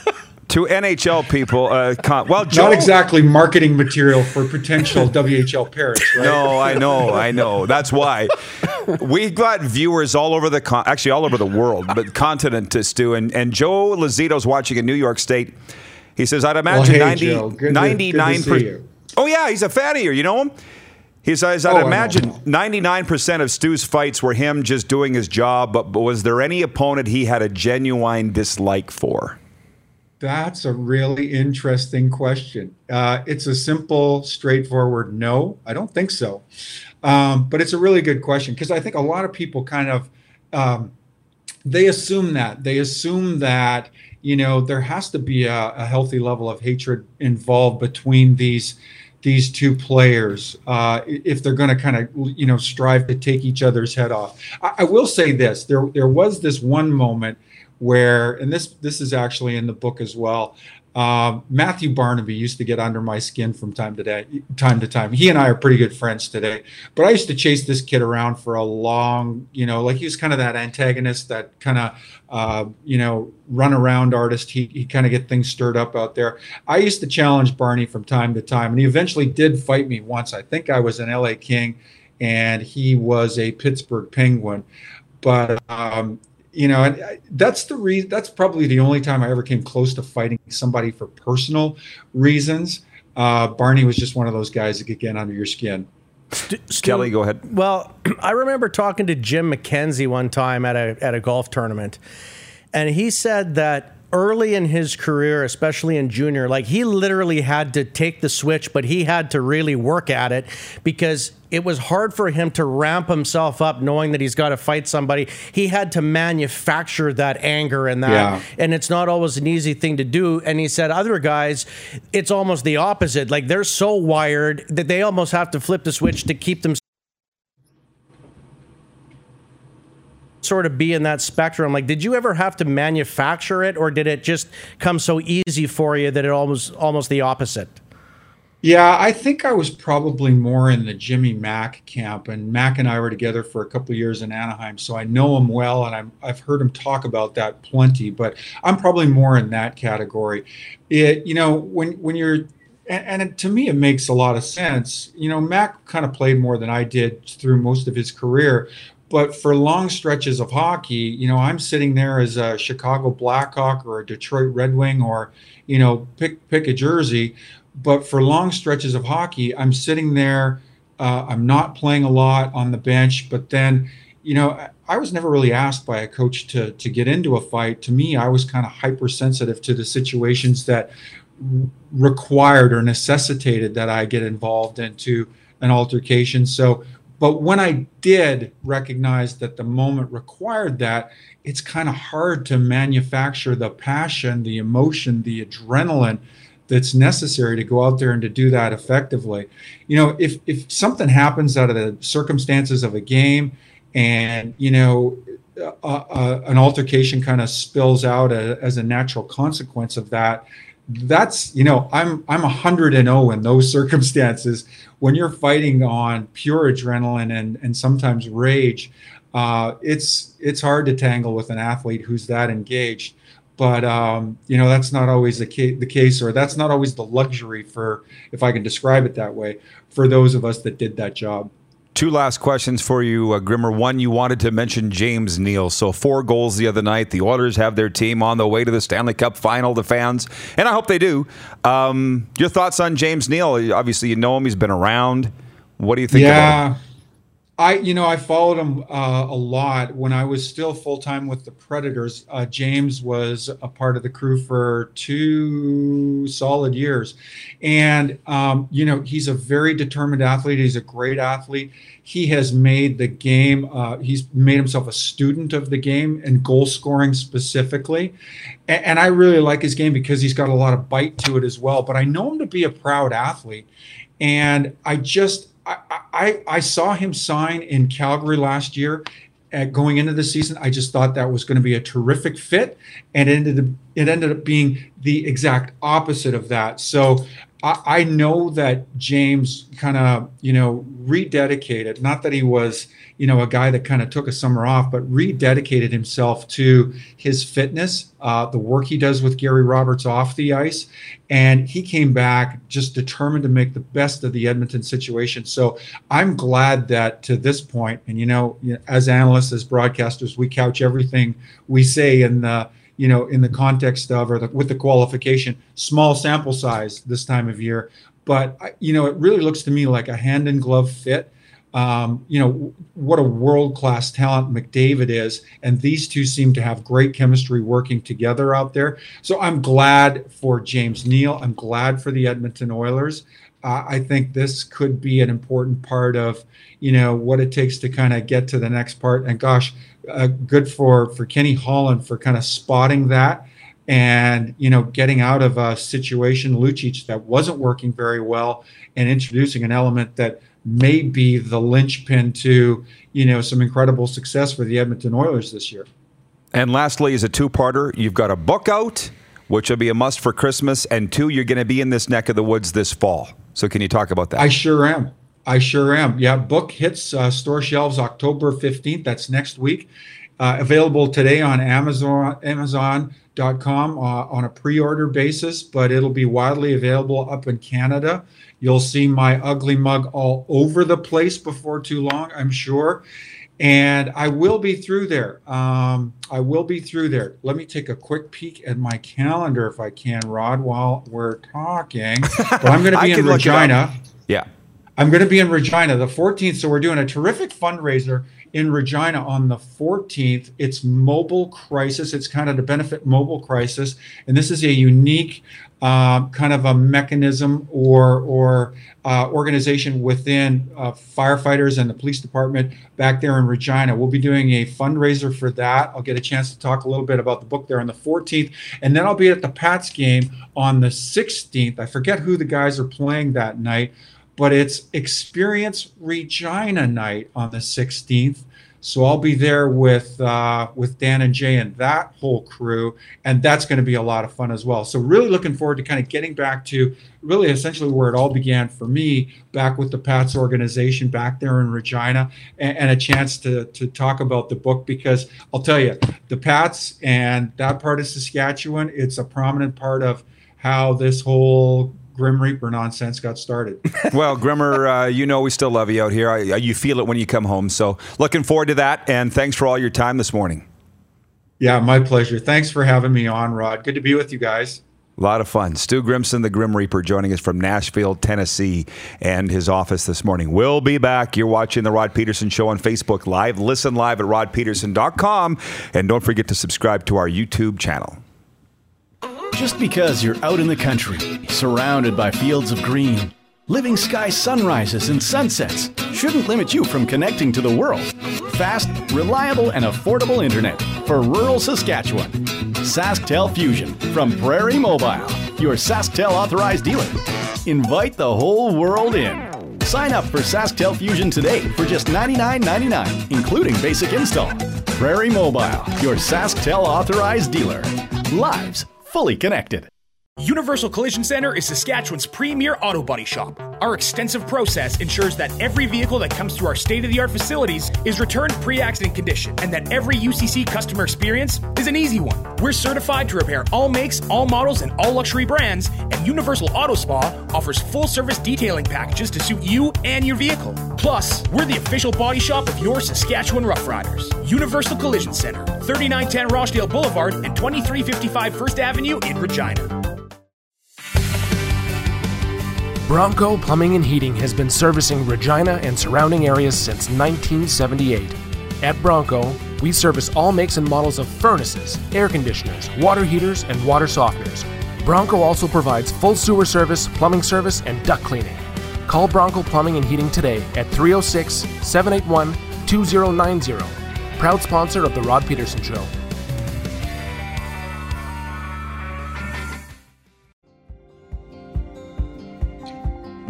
To N H L people, uh, con- well, Joe, not exactly marketing material for potential W H L pairs, right? No, I know, I know. That's why we got viewers all over the con- actually all over the world, but continent to Stu. And, and Joe Lazito's watching in New York State. He says, "I'd imagine well, hey, ninety, Joe. Good ninety-nine percent." Oh yeah, he's a fan of you. You know him. He says, "I'd oh, imagine ninety-nine percent of Stu's fights were him just doing his job. But, but was there any opponent he had a genuine dislike for?" That's a really interesting question. Uh, it's a simple, straightforward no. I don't think so. Um, but it's a really good question because I think a lot of people kind of, um, they assume that. They assume that, you know, there has to be a, a healthy level of hatred involved between these these two players uh, if they're going to kind of, you know, strive to take each other's head off. I, I will say this. There, there was this one moment where, and this this is actually in the book as well, um, Matthew Barnaby used to get under my skin from time to day, time to time. He and I are pretty good friends today, but I used to chase this kid around for a long, you know, like he was kind of that antagonist, that kind of, uh, you know, run around artist. He he kind of get things stirred up out there. I used to challenge Barney from time to time, and he eventually did fight me once. I think I was an L A King, and he was a Pittsburgh Penguin, but. Um, You know, and that's the reason. That's probably the only time I ever came close to fighting somebody for personal reasons. Uh, Barney was just one of those guys that could get under your skin. St- Kelly, go ahead. Well, I remember talking to Jim McKenzie one time at a at a golf tournament, and he said that early in his career, especially in junior, like he literally had to take the switch, but he had to really work at it because it was hard for him to ramp himself up knowing that he's got to fight somebody. He had to manufacture that anger and that, yeah. and it's not always an easy thing to do. And he said other guys, it's almost the opposite. Like they're so wired that they almost have to flip the switch to keep them sort of be in that spectrum. Like, did you ever have to manufacture it, or did it just come so easy for you that it almost almost the opposite? Yeah, I think I was probably more in the Jimmy Mack camp, and Mack and I were together for a couple of years in Anaheim, so I know him well, and I'm, I've heard him talk about that plenty. But I'm probably more in that category. It, you know, when when you're And, and it, to me, it makes a lot of sense. You know, Mack kind of played more than I did through most of his career. But for long stretches of hockey, you know, I'm sitting there as a Chicago Blackhawk or a Detroit Red Wing, or, you know, pick pick a jersey. But for long stretches of hockey, I'm sitting there. Uh, I'm not playing a lot on the bench. But then, you know, I was never really asked by a coach to to get into a fight. To me, I was kind of hypersensitive to the situations that required or necessitated that I get involved into an altercation. So, but when I did recognize that the moment required that, it's kind of hard to manufacture the passion, the emotion, the adrenaline that's necessary to go out there and to do that effectively. You know, if if something happens out of the circumstances of a game, and you know, uh, uh, an altercation kind of spills out a, as a natural consequence of that, that's, you know, I'm I'm one hundred and oh in those circumstances. When you're fighting on pure adrenaline and and sometimes rage, uh, it's it's hard to tangle with an athlete who's that engaged. But um, you know, that's not always the case, the case, or that's not always the luxury for, if I can describe it that way, for those of us that did that job. Two last questions for you, uh, Grimmer. One, you wanted to mention James Neal. So four goals the other night. The Oilers have their team on the way to the Stanley Cup final, the fans, and I hope they do. Um, your thoughts on James Neal? Obviously, you know him. He's been around. What do you think yeah. about him? I, you know, I followed him uh, a lot when I was still full-time with the Predators. Uh, James was a part of the crew for two solid years. And, um, you know, he's a very determined athlete. He's a great athlete. He has made the game, uh, he's made himself a student of the game and goal scoring specifically. And, and I really like his game because he's got a lot of bite to it as well. But I know him to be a proud athlete. And I just, I, I, I saw him sign in Calgary last year, at going into the season. I just thought that was going to be a terrific fit, and it ended up, it ended up being the exact opposite of that. So I, I know that James kind of, you know, rededicated, not that he was, you know, a guy that kind of took a summer off, but rededicated himself to his fitness, uh, the work he does with Gary Roberts off the ice. And he came back just determined to make the best of the Edmonton situation. So I'm glad that to this point, and, you know, as analysts, as broadcasters, we couch everything we say in the, you know, in the context of, or the, with the qualification, small sample size this time of year. But, you know, it really looks to me like a hand in glove fit. Um, you know, what a world-class talent McDavid is. And these two seem to have great chemistry working together out there. So I'm glad for James Neal. I'm glad for the Edmonton Oilers. Uh, I think this could be an important part of, you know, what it takes to kind of get to the next part. And gosh, uh, good for, for Kenny Holland for kind of spotting that and, you know, getting out of a situation, Lucic, that wasn't working very well and introducing an element that may be the linchpin to, you know, some incredible success for the Edmonton Oilers this year. And lastly, as a two-parter, you've got a book out, which will be a must for Christmas, and two, you're going to be in this neck of the woods this fall. So can you talk about that? I sure am. I sure am. Yeah, book hits uh, store shelves October fifteenth. That's next week. Uh, available today on Amazon, Amazon dot com uh, on a pre-order basis, but it'll be widely available up in Canada. You'll see my ugly mug all over the place before too long, I'm sure. And I will be through there. Um, I will be through there. Let me take a quick peek at my calendar if I can, Rod, while we're talking. But I'm going to be in Regina. Yeah. I'm going to be in Regina the fourteenth. So we're doing a terrific fundraiser in Regina on the fourteenth. It's Mobile Crisis. It's kind of the Benefit Mobile Crisis. And this is a unique uh, kind of a mechanism or, or uh, organization within uh, firefighters and the police department back there in Regina. We'll be doing a fundraiser for that. I'll get a chance to talk a little bit about the book there on the fourteenth. And then I'll be at the Pats game on the sixteenth. I forget who the guys are playing that night, but it's Experience Regina night on the sixteenth. So I'll be there with uh, with Dan and Jay and that whole crew, and that's going to be a lot of fun as well. So really looking forward to kind of getting back to really essentially where it all began for me, back with the Pats organization back there in Regina, and, and a chance to to talk about the book, because I'll tell you, the Pats and that part of Saskatchewan, it's a prominent part of how this whole Grim Reaper nonsense got started. Well, Grimmer, uh, you know we still love you out here. I, you feel it when you come home. So looking forward to that, and thanks for all your time this morning. Yeah, my pleasure. Thanks for having me on, Rod. Good to be with you guys. A lot of fun. Stu Grimson, the Grim Reaper, joining us from Nashville, Tennessee, and his office this morning. We'll be back. You're watching The Rod Peterson Show on Facebook Live. Listen live at rod peterson dot com, and don't forget to subscribe to our YouTube channel. Just because you're out in the country, surrounded by fields of green, living sky sunrises and sunsets shouldn't limit you from connecting to the world. Fast, reliable, and affordable internet for rural Saskatchewan. SaskTel Fusion from Prairie Mobile, your SaskTel authorized dealer. Invite the whole world in. Sign up for SaskTel Fusion today for just ninety-nine ninety-nine, including basic install. Prairie Mobile, your SaskTel authorized dealer. Lives fully connected. Universal Collision Center is Saskatchewan's premier auto body shop. Our extensive process ensures that every vehicle that comes through our state-of-the-art facilities is returned pre-accident condition, and that every U C C customer experience is an easy one. We're certified to repair all makes, all models, and all luxury brands, and Universal Auto Spa offers full-service detailing packages to suit you and your vehicle. Plus, we're the official body shop of your Saskatchewan Rough Riders. Universal Collision Center, thirty-nine ten Rochdale Boulevard and twenty-three fifty-five First Avenue in Regina. Bronco Plumbing and Heating has been servicing Regina and surrounding areas since nineteen seventy-eight. At Bronco, we service all makes and models of furnaces, air conditioners, water heaters, and water softeners. Bronco also provides full sewer service, plumbing service, and duct cleaning. Call Bronco Plumbing and Heating today at three oh six, seven eight one, two oh nine oh. Proud sponsor of The Rod Peterson Show.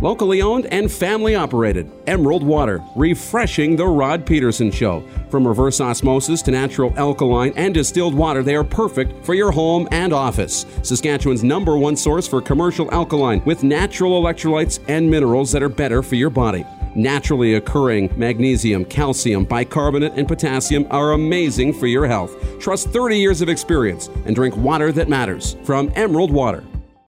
Locally owned and family operated. Emerald Water, refreshing the Rod Peterson Show. From reverse osmosis to natural alkaline and distilled water, they are perfect for your home and office. Saskatchewan's number one source for commercial alkaline with natural electrolytes and minerals that are better for your body. Naturally occurring magnesium, calcium, bicarbonate, and potassium are amazing for your health. Trust thirty years of experience and drink water that matters from Emerald Water.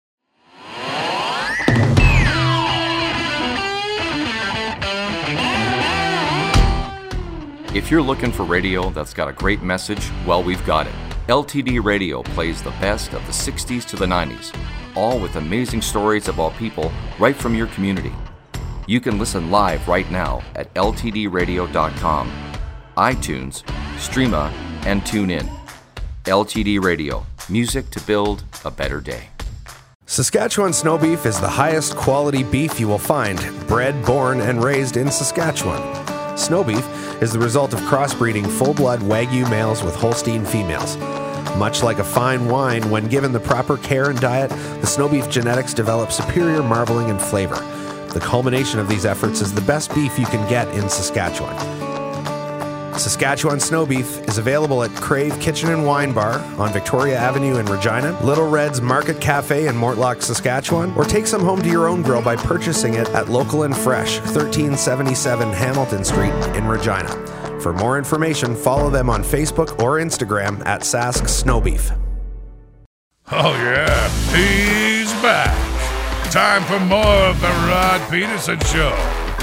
If you're looking for radio that's got a great message, well, we've got it. L T D Radio plays the best of the sixties to the nineties, all with amazing stories about people right from your community. You can listen live right now at L T D radio dot com, iTunes, Streama, and TuneIn. L T D Radio, music to build a better day. Saskatchewan snow beef is the highest quality beef you will find, bred, born, and raised in Saskatchewan. Snow beef is the result of crossbreeding full-blood Wagyu males with Holstein females. Much like a fine wine, when given the proper care and diet, the snow beef genetics develop superior marbling and flavor. The culmination of these efforts is the best beef you can get in Saskatchewan. Saskatchewan snow beef is available at Crave Kitchen and Wine Bar on Victoria Avenue in Regina, Little Red's Market Cafe in Mortlock, Saskatchewan, or take some home to your own grill by purchasing it at Local and Fresh, thirteen seventy-seven Hamilton Street in Regina. For more information, follow them on Facebook or Instagram at Sask Snow Beef. Oh yeah, he's back. Time for more of the Rod Peterson Show.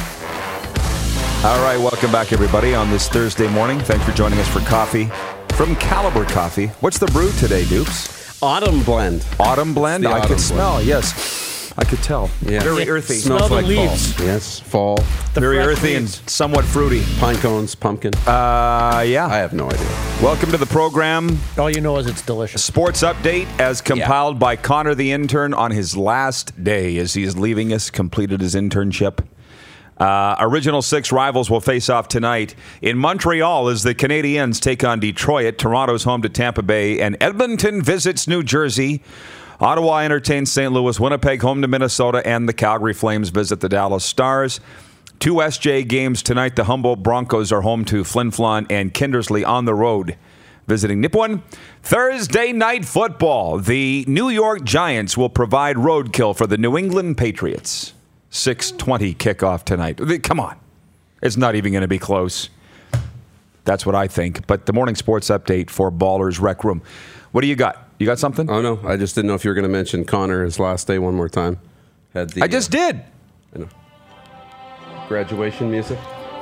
All right, welcome back, everybody, on this Thursday morning. Thanks for joining us for coffee from Caliber Coffee. What's the brew today, Dupes? Autumn blend. Autumn blend? I could smell, blend. Yes. I could tell. Yeah. Very earthy. Smells like leaves. Fall. Yes, fall. The Very earthy leaves. And somewhat fruity. Pine cones, pumpkin. Uh, yeah. I have no idea. Welcome to the program. All you know is it's delicious. Sports update as compiled yeah. by Connor the intern on his last day as he is leaving us, completed his internship. Uh, original six rivals will face off tonight in Montreal as the Canadiens take on Detroit. Toronto's home to Tampa Bay, and Edmonton visits New Jersey. Ottawa entertains Saint Louis. Winnipeg home to Minnesota, and the Calgary Flames visit the Dallas Stars. Two S J games tonight. The Humboldt Broncos are home to Flin Flon, and Kindersley on the road visiting Nipawin. Thursday night football. The New York Giants will provide roadkill for the New England Patriots. six twenty kickoff tonight. Come on. It's not even going to be close. That's what I think. But the morning sports update for Ballers Rec Room. What do you got? You got something? Oh, no. I just didn't know if you were going to mention Connor his last day one more time. Had the, I just uh, did. I know. Graduation music.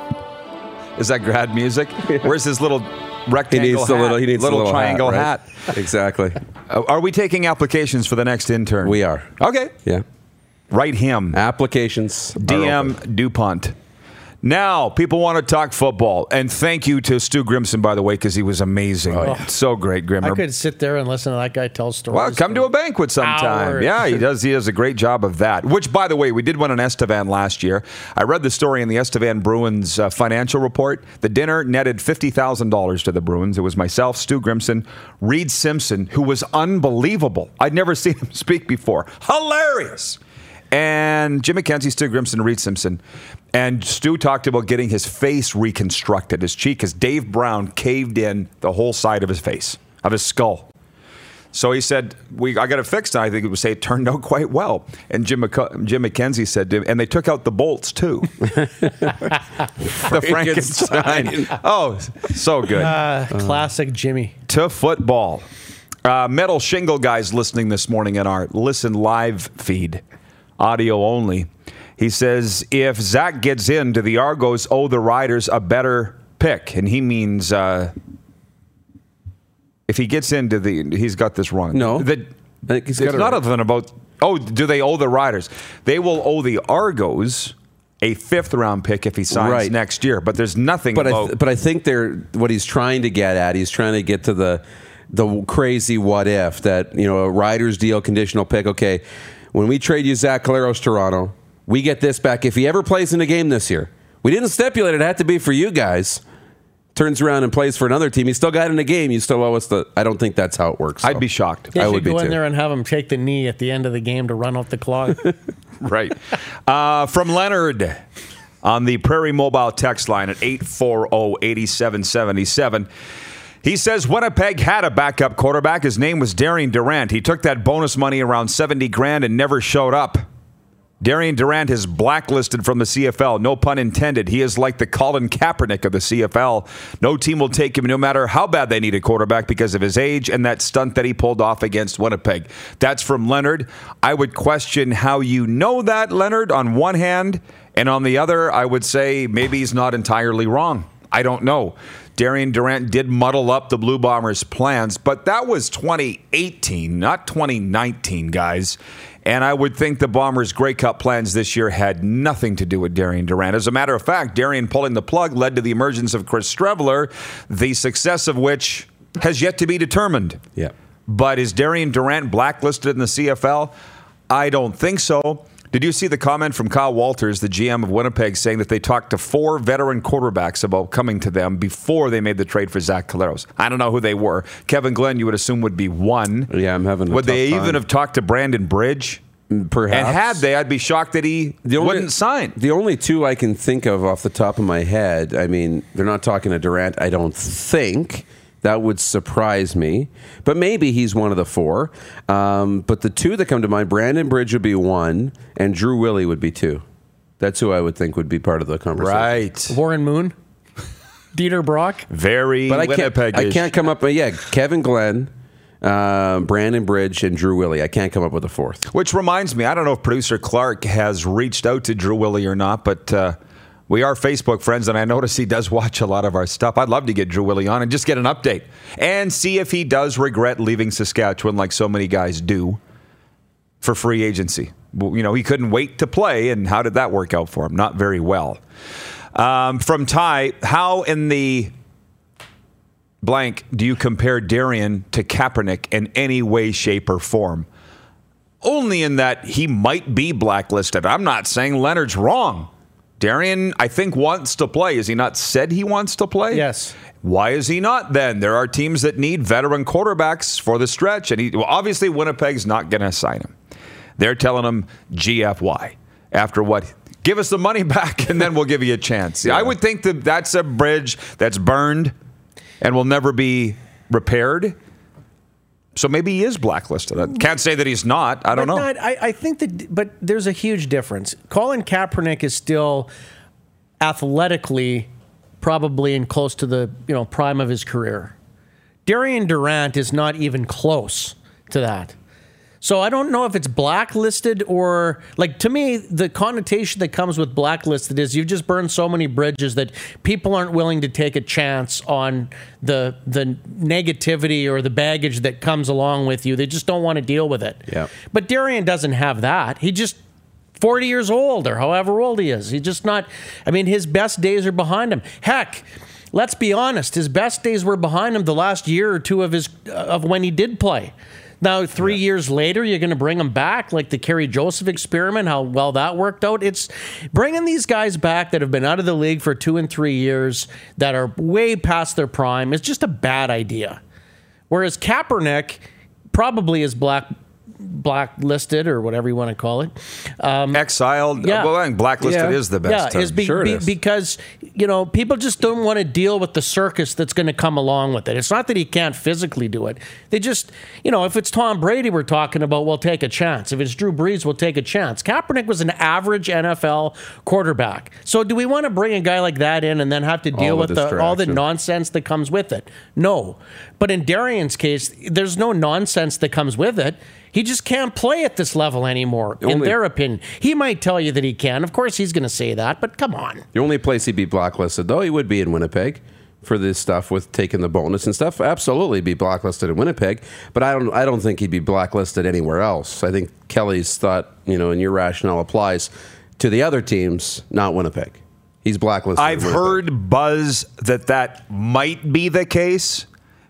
Is that grad music? Where's his little rectangle he needs hat? The little, he needs little, a little triangle hat. hat. Right? Exactly. Uh, are we taking applications for the next intern? We are. Okay. Yeah. Write him. Applications. D M DuPont. Now, people want to talk football. And thank you to Stu Grimson, by the way, because he was amazing. Oh, yeah. So great, Grimmer. I could sit there and listen to that guy tell stories. Well, come to a banquet sometime. Hours. Yeah, he does. He does a great job of that. Which, by the way, we did win an Estevan last year. I read the story in the Estevan Bruins uh, financial report. The dinner netted fifty thousand dollars to the Bruins. It was myself, Stu Grimson, Reed Simpson, who was unbelievable. I'd never seen him speak before. Hilarious. And Jim McKenzie, Stu Grimson, Reed Simpson. And Stu talked about getting his face reconstructed, his cheek, because Dave Brown caved in the whole side of his face, of his skull. So he said, "We, I got it fixed." And I think it would say it turned out quite well. And Jim, McC- Jim McKenzie said, to him, and they took out the bolts too. The Frankenstein. Oh, so good. Uh, classic Jimmy. To football. Uh, Metal Shingle guys listening this morning in our Listen Live feed. Audio only. He says, if Zach gets in, do the Argos owe the Riders a better pick? And he means uh, if he gets into the, he's got this wrong. No. The, I think he's it's got not it other than about, oh, do they owe the Riders? They will owe the Argos a fifth round pick if he signs right. next year. But there's nothing but about. I th- but I think they're, what he's trying to get at, he's trying to get to the the crazy what if that, you know, a Riders deal, conditional pick. Okay, when we trade you Zach Collaros Toronto, we get this back if he ever plays in a game this year. We didn't stipulate it had to be for you guys. Turns around and plays for another team. He still got in a game. You still owe us the. I don't think that's how it works. So. I'd be shocked. They I should would go be in too. there and have him take the knee at the end of the game to run out the clock. Right. Uh, from Leonard on the Prairie Mobile text line at eight four zero, eight seven seven seven. He says Winnipeg had a backup quarterback. His name was Darian Durant. He took that bonus money around seventy grand and never showed up. Darian Durant is blacklisted from the C F L. No pun intended. He is like the Colin Kaepernick of the C F L. No team will take him no matter how bad they need a quarterback because of his age and that stunt that he pulled off against Winnipeg. That's from Leonard. I would question how you know that, Leonard, on one hand. And on the other, I would say maybe he's not entirely wrong. I don't know. Darian Durant did muddle up the Blue Bombers' plans, but that was twenty eighteen, not twenty nineteen, guys. And I would think the Bombers' Grey Cup plans this year had nothing to do with Darian Durant. As a matter of fact, Darian pulling the plug led to the emergence of Chris Streveler, the success of which has yet to be determined. Yeah. But is Darian Durant blacklisted in the C F L? I don't think so. Did you see the comment from Kyle Walters, the G M of Winnipeg, saying that they talked to four veteran quarterbacks about coming to them before they made the trade for Zach Collaros? I don't know who they were. Kevin Glenn, you would assume, would be one. Yeah, I'm having a Would tough they time. even have talked to Brandon Bridge? Perhaps. And had they, I'd be shocked that he the only, wouldn't sign. The only two I can think of off the top of my head, I mean, they're not talking to Durant, I don't think. That would surprise me. But maybe he's one of the four. Um, but the two that come to mind, Brandon Bridge would be one, and Drew Willie would be two. That's who I would think would be part of the conversation. Right. Warren Moon? Dieter Brock? Very but I can't, I can't come up with, yeah, Kevin Glenn, uh, Brandon Bridge, and Drew Willie. I can't come up with a fourth. Which reminds me, I don't know if producer Clark has reached out to Drew Willie or not, but uh, we are Facebook friends, and I notice he does watch a lot of our stuff. I'd love to get Drew Willie on and just get an update and see if he does regret leaving Saskatchewan like so many guys do for free agency. You know, he couldn't wait to play, and how did that work out for him? Not very well. Um, from Ty, how in the blank do you compare Darian to Kaepernick in any way, shape, or form? Only in that he might be blacklisted. I'm not saying Leonard's wrong. Darian, I think, wants to play. Has he not said he wants to play? Yes. Why is he not then? There are teams that need veteran quarterbacks for the stretch. And he, well, obviously, Winnipeg's not going to sign him. They're telling him G F Y. After what? Give us the money back and then we'll give you a chance. Yeah. I would think that that's a bridge that's burned and will never be repaired. So maybe he is blacklisted. I can't say that he's not. I don't but know. Not, I, I think that, but there's a huge difference. Colin Kaepernick is still athletically probably in close to the you know prime of his career. Darian Durant is not even close to that. So I don't know if it's blacklisted or, like, to me, the connotation that comes with blacklisted is you've just burned so many bridges that people aren't willing to take a chance on the the negativity or the baggage that comes along with you. They just don't want to deal with it. Yeah. But Darian doesn't have that. He just forty years old or however old he is. He's just not, I mean, his best days are behind him. Heck, let's be honest, his best days were behind him the last year or two of his of when he did play. Now, three yeah. years later, you're going to bring him back, like the Kerry Joseph experiment, how well that worked out. It's bringing these guys back that have been out of the league for two and three years, that are way past their prime. It's just a bad idea. Whereas Kaepernick probably is black blacklisted or whatever you want to call it. Um, Exiled. Yeah. Well, I think blacklisted yeah. is the best yeah, term. Is be, sure it be, is. because, you know, people just don't want to deal with the circus that's going to come along with it. It's not that he can't physically do it. They just, you know, if it's Tom Brady we're talking about, we'll take a chance. If it's Drew Brees, we'll take a chance. Kaepernick was an average N F L quarterback. So do we want to bring a guy like that in and then have to deal all with the the, all the distraction. nonsense that comes with it? No. But in Darian's case, there's no nonsense that comes with it. He just can't play at this level anymore, in Only- their opinion. He might tell you that he can. Of course, he's going to say that, but come on. The only place he'd be blacklisted, though, he would be in Winnipeg for this stuff with taking the bonus and stuff. Absolutely be blacklisted in Winnipeg, but I don't I don't think he'd be blacklisted anywhere else. I think Kelly's thought, you know, and your rationale applies to the other teams, not Winnipeg. He's blacklisted. I've heard buzz that that might be the case.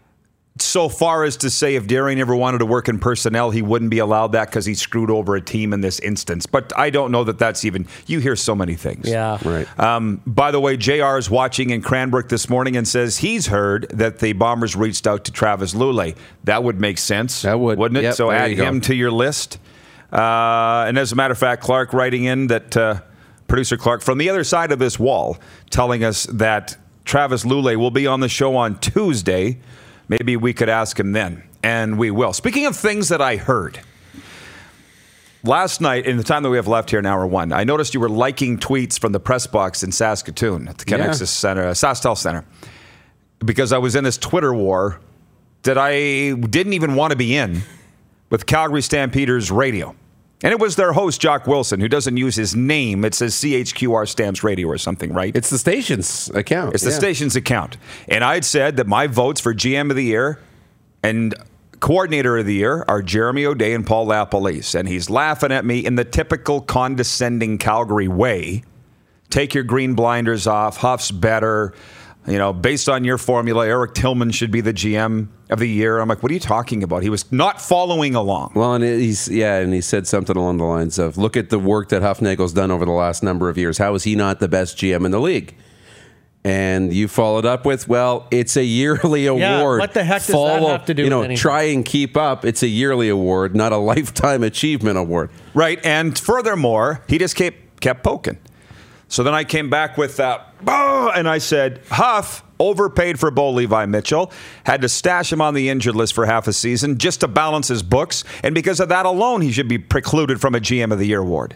So far as to say if Darian ever wanted to work in personnel, he wouldn't be allowed that because he screwed over a team in this instance. But I don't know that that's even, you hear so many things. Yeah. Right. Um, by the way, J R is watching in Cranbrook this morning and says he's heard that the Bombers reached out to Travis Lulay. That would make sense. That would. Wouldn't it? Yep, so there add you go. him to your list. Uh, and as a matter of fact, Clark writing in that, uh, producer Clark, from the other side of this wall, telling us that Travis Lulay will be on the show on Tuesday. Maybe we could ask him then, and we will. Speaking of things that I heard, last night, in the time that we have left here in hour one, I noticed you were liking tweets from the press box in Saskatoon at the Connexus yeah. Center, uh, SaskTel Center, because I was in this Twitter war that I didn't even want to be in with Calgary Stampeders Radio. And it was their host, Jock Wilson, who doesn't use his name. It says C H Q R Stamps Radio or something, right? It's the station's account. It's the yeah. station's account. And I'd said that my votes for G M of the Year and Coordinator of the Year are Jeremy O'Day and Paul LaPolice. And he's laughing at me in the typical condescending Calgary way. Take your green blinders off. Huff's better. You know, based on your formula, Eric Tillman should be the G M of the year. I'm like, what are you talking about? He was not following along. Well, and he's yeah, and he said something along the lines of, look at the work that Huffnagel's done over the last number of years. How is he not the best G M in the league? And you followed up with, well, it's a yearly award. Yeah, what the heck does Follow, that have to do you know, with anything? Try and keep up. It's a yearly award, not a lifetime achievement award. Right, and furthermore, he just kept, kept poking. So then I came back with that, oh, and I said, Huff overpaid for Bo Levi Mitchell, had to stash him on the injured list for half a season just to balance his books, and because of that alone, he should be precluded from a G M of the Year award.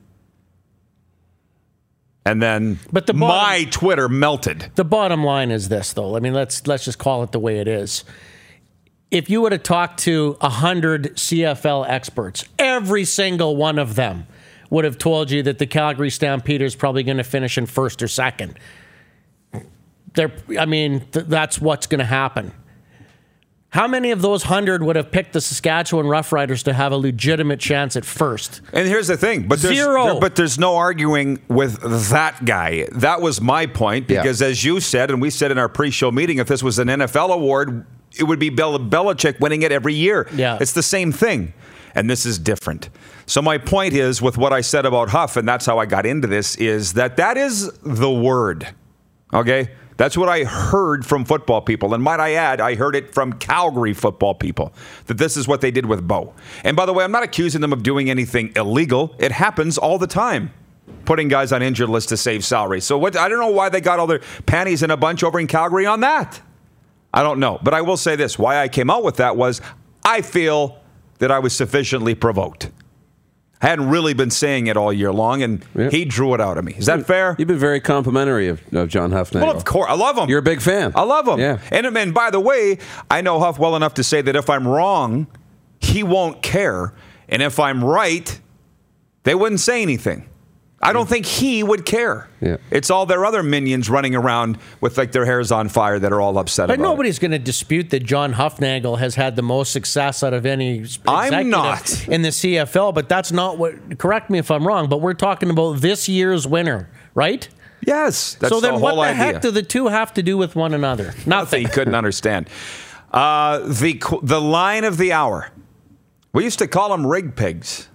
And then but the bottom, my Twitter melted. The bottom line is this, though. I mean, let's let's just call it the way it is. If you would have talked to one hundred C F L experts, every single one of them would have told you that the Calgary Stampeders probably going to finish in first or second. They're, I mean, th- that's what's going to happen. How many of those hundred would have picked the Saskatchewan Roughriders to have a legitimate chance at first? And here's the thing, but there's, Zero. There, but there's no arguing with that guy. That was my point, because yeah. as you said, and we said in our pre-show meeting, if this was an N F L award, it would be Bill Belichick winning it every year. Yeah. It's the same thing. And this is different. So my point is, with what I said about Huff, and that's how I got into this, is that that is the word. Okay? That's what I heard from football people. And might I add, I heard it from Calgary football people, that this is what they did with Bo. And by the way, I'm not accusing them of doing anything illegal. It happens all the time, putting guys on injured lists to save salary. So what? I don't know why they got all their panties in a bunch over in Calgary on that. I don't know. But I will say this. Why I came out with that was I feel that I was sufficiently provoked. I hadn't really been saying it all year long, and yep. he drew it out of me. Is that fair? You've been very complimentary of, of John Huffnagel. Well, of course. I love him. You're a big fan. I love him. Yeah. And, and by the way, I know Huff well enough to say that if I'm wrong, he won't care. And if I'm right, they wouldn't say anything. I don't think he would care. Yeah. It's all their other minions running around with like their hairs on fire that are all upset but about nobody's going to dispute that John Huffnagel has had the most success out of any executive I'm not. in the C F L, but that's not what, correct me if I'm wrong, but we're talking about this year's winner, right? Yes. That's so then the what whole the idea. heck do the two have to do with one another? Nothing. He couldn't understand. Uh, the, the line of the hour. We used to call them rig pigs.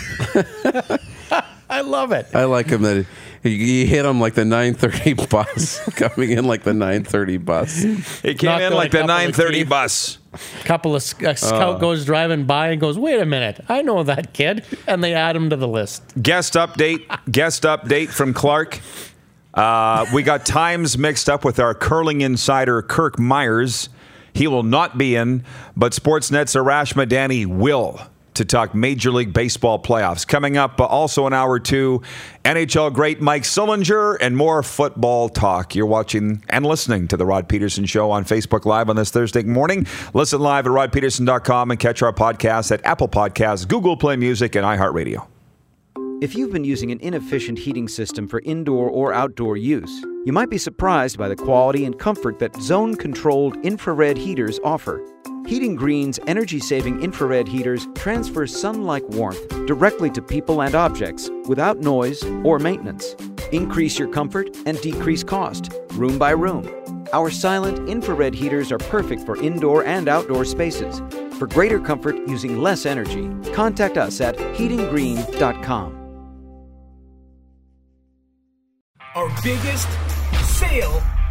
I love it. I like him that he, he hit him like the nine thirty bus, coming in like the nine thirty bus. He came in like the nine thirty bus. A couple of a scout uh, goes driving by and goes, "Wait a minute, I know that kid," and they add him to the list. Guest update. Guest update from Clark. Uh, we got times mixed up with our curling insider Kirk Myers. He will not be in, but Sportsnet's Arash Madani will, to talk Major League Baseball playoffs. Coming up, uh, also in hour two, N H L great Mike Sullinger and more football talk. You're watching and listening to The Rod Peterson Show on Facebook Live on this Thursday morning. Listen live at rod peterson dot com and catch our podcast at Apple Podcasts, Google Play Music, and iHeartRadio. If you've been using an inefficient heating system for indoor or outdoor use, you might be surprised by the quality and comfort that zone-controlled infrared heaters offer. Heating Green's energy-saving infrared heaters transfer sun-like warmth directly to people and objects without noise or maintenance. Increase your comfort and decrease cost, room by room. Our silent infrared heaters are perfect for indoor and outdoor spaces. For greater comfort using less energy, contact us at heating green dot com. Our biggest sale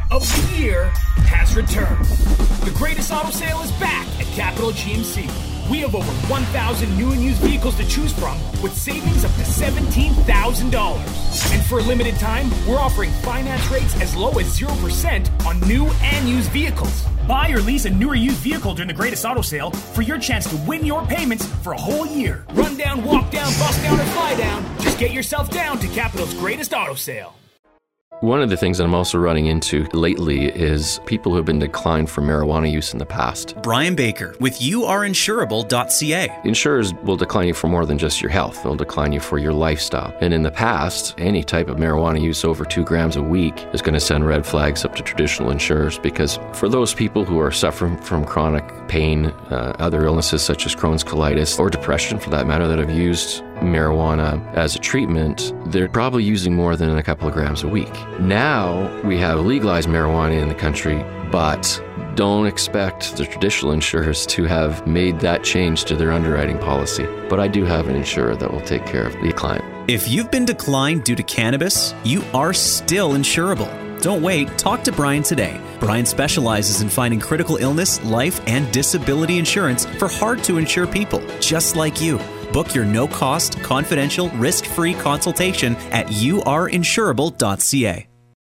of the year has returned. The greatest auto sale is back at Capital G M C. We have over one thousand new and used vehicles to choose from with savings up to seventeen thousand dollars. And for a limited time, we're offering finance rates as low as zero percent on new and used vehicles. Buy or lease a new or used vehicle during the greatest auto sale for your chance to win your payments for a whole year. Run down, walk down, bust down, or fly down. Just get yourself down to Capital's greatest auto sale. One of the things that I'm also running into lately is people who have been declined for marijuana use in the past. Brian Baker with you are insurable dot c a. Insurers will decline you for more than just your health. They'll decline you for your lifestyle. And in the past, any type of marijuana use over two grams a week is going to send red flags up to traditional insurers, because for those people who are suffering from chronic pain, uh, other illnesses such as Crohn's colitis, or depression for that matter, that have used marijuana as a treatment, they're probably using more than a couple of grams a week. Now we have legalized marijuana in the country, but don't expect the traditional insurers to have made that change to their underwriting policy. But I do have an insurer that will take care of the client. If you've been declined due to cannabis, you are still insurable. Don't wait, talk to Brian today. Brian specializes in finding critical illness, life, and disability insurance for hard-to-insure people just like you. Book your no-cost, confidential, risk-free consultation at you are insurable dot c a.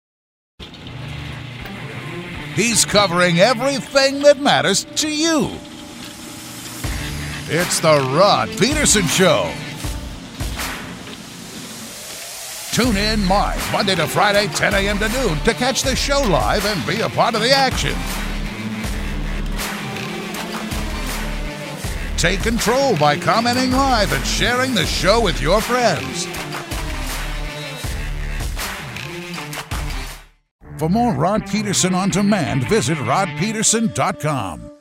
He's covering everything that matters to you. It's the Rod Peterson Show. Tune in live Monday to Friday, ten a.m. to noon, to catch the show live and be a part of the action. Take control by commenting live and sharing the show with your friends. For more Rod Peterson on demand, visit rod peterson dot com.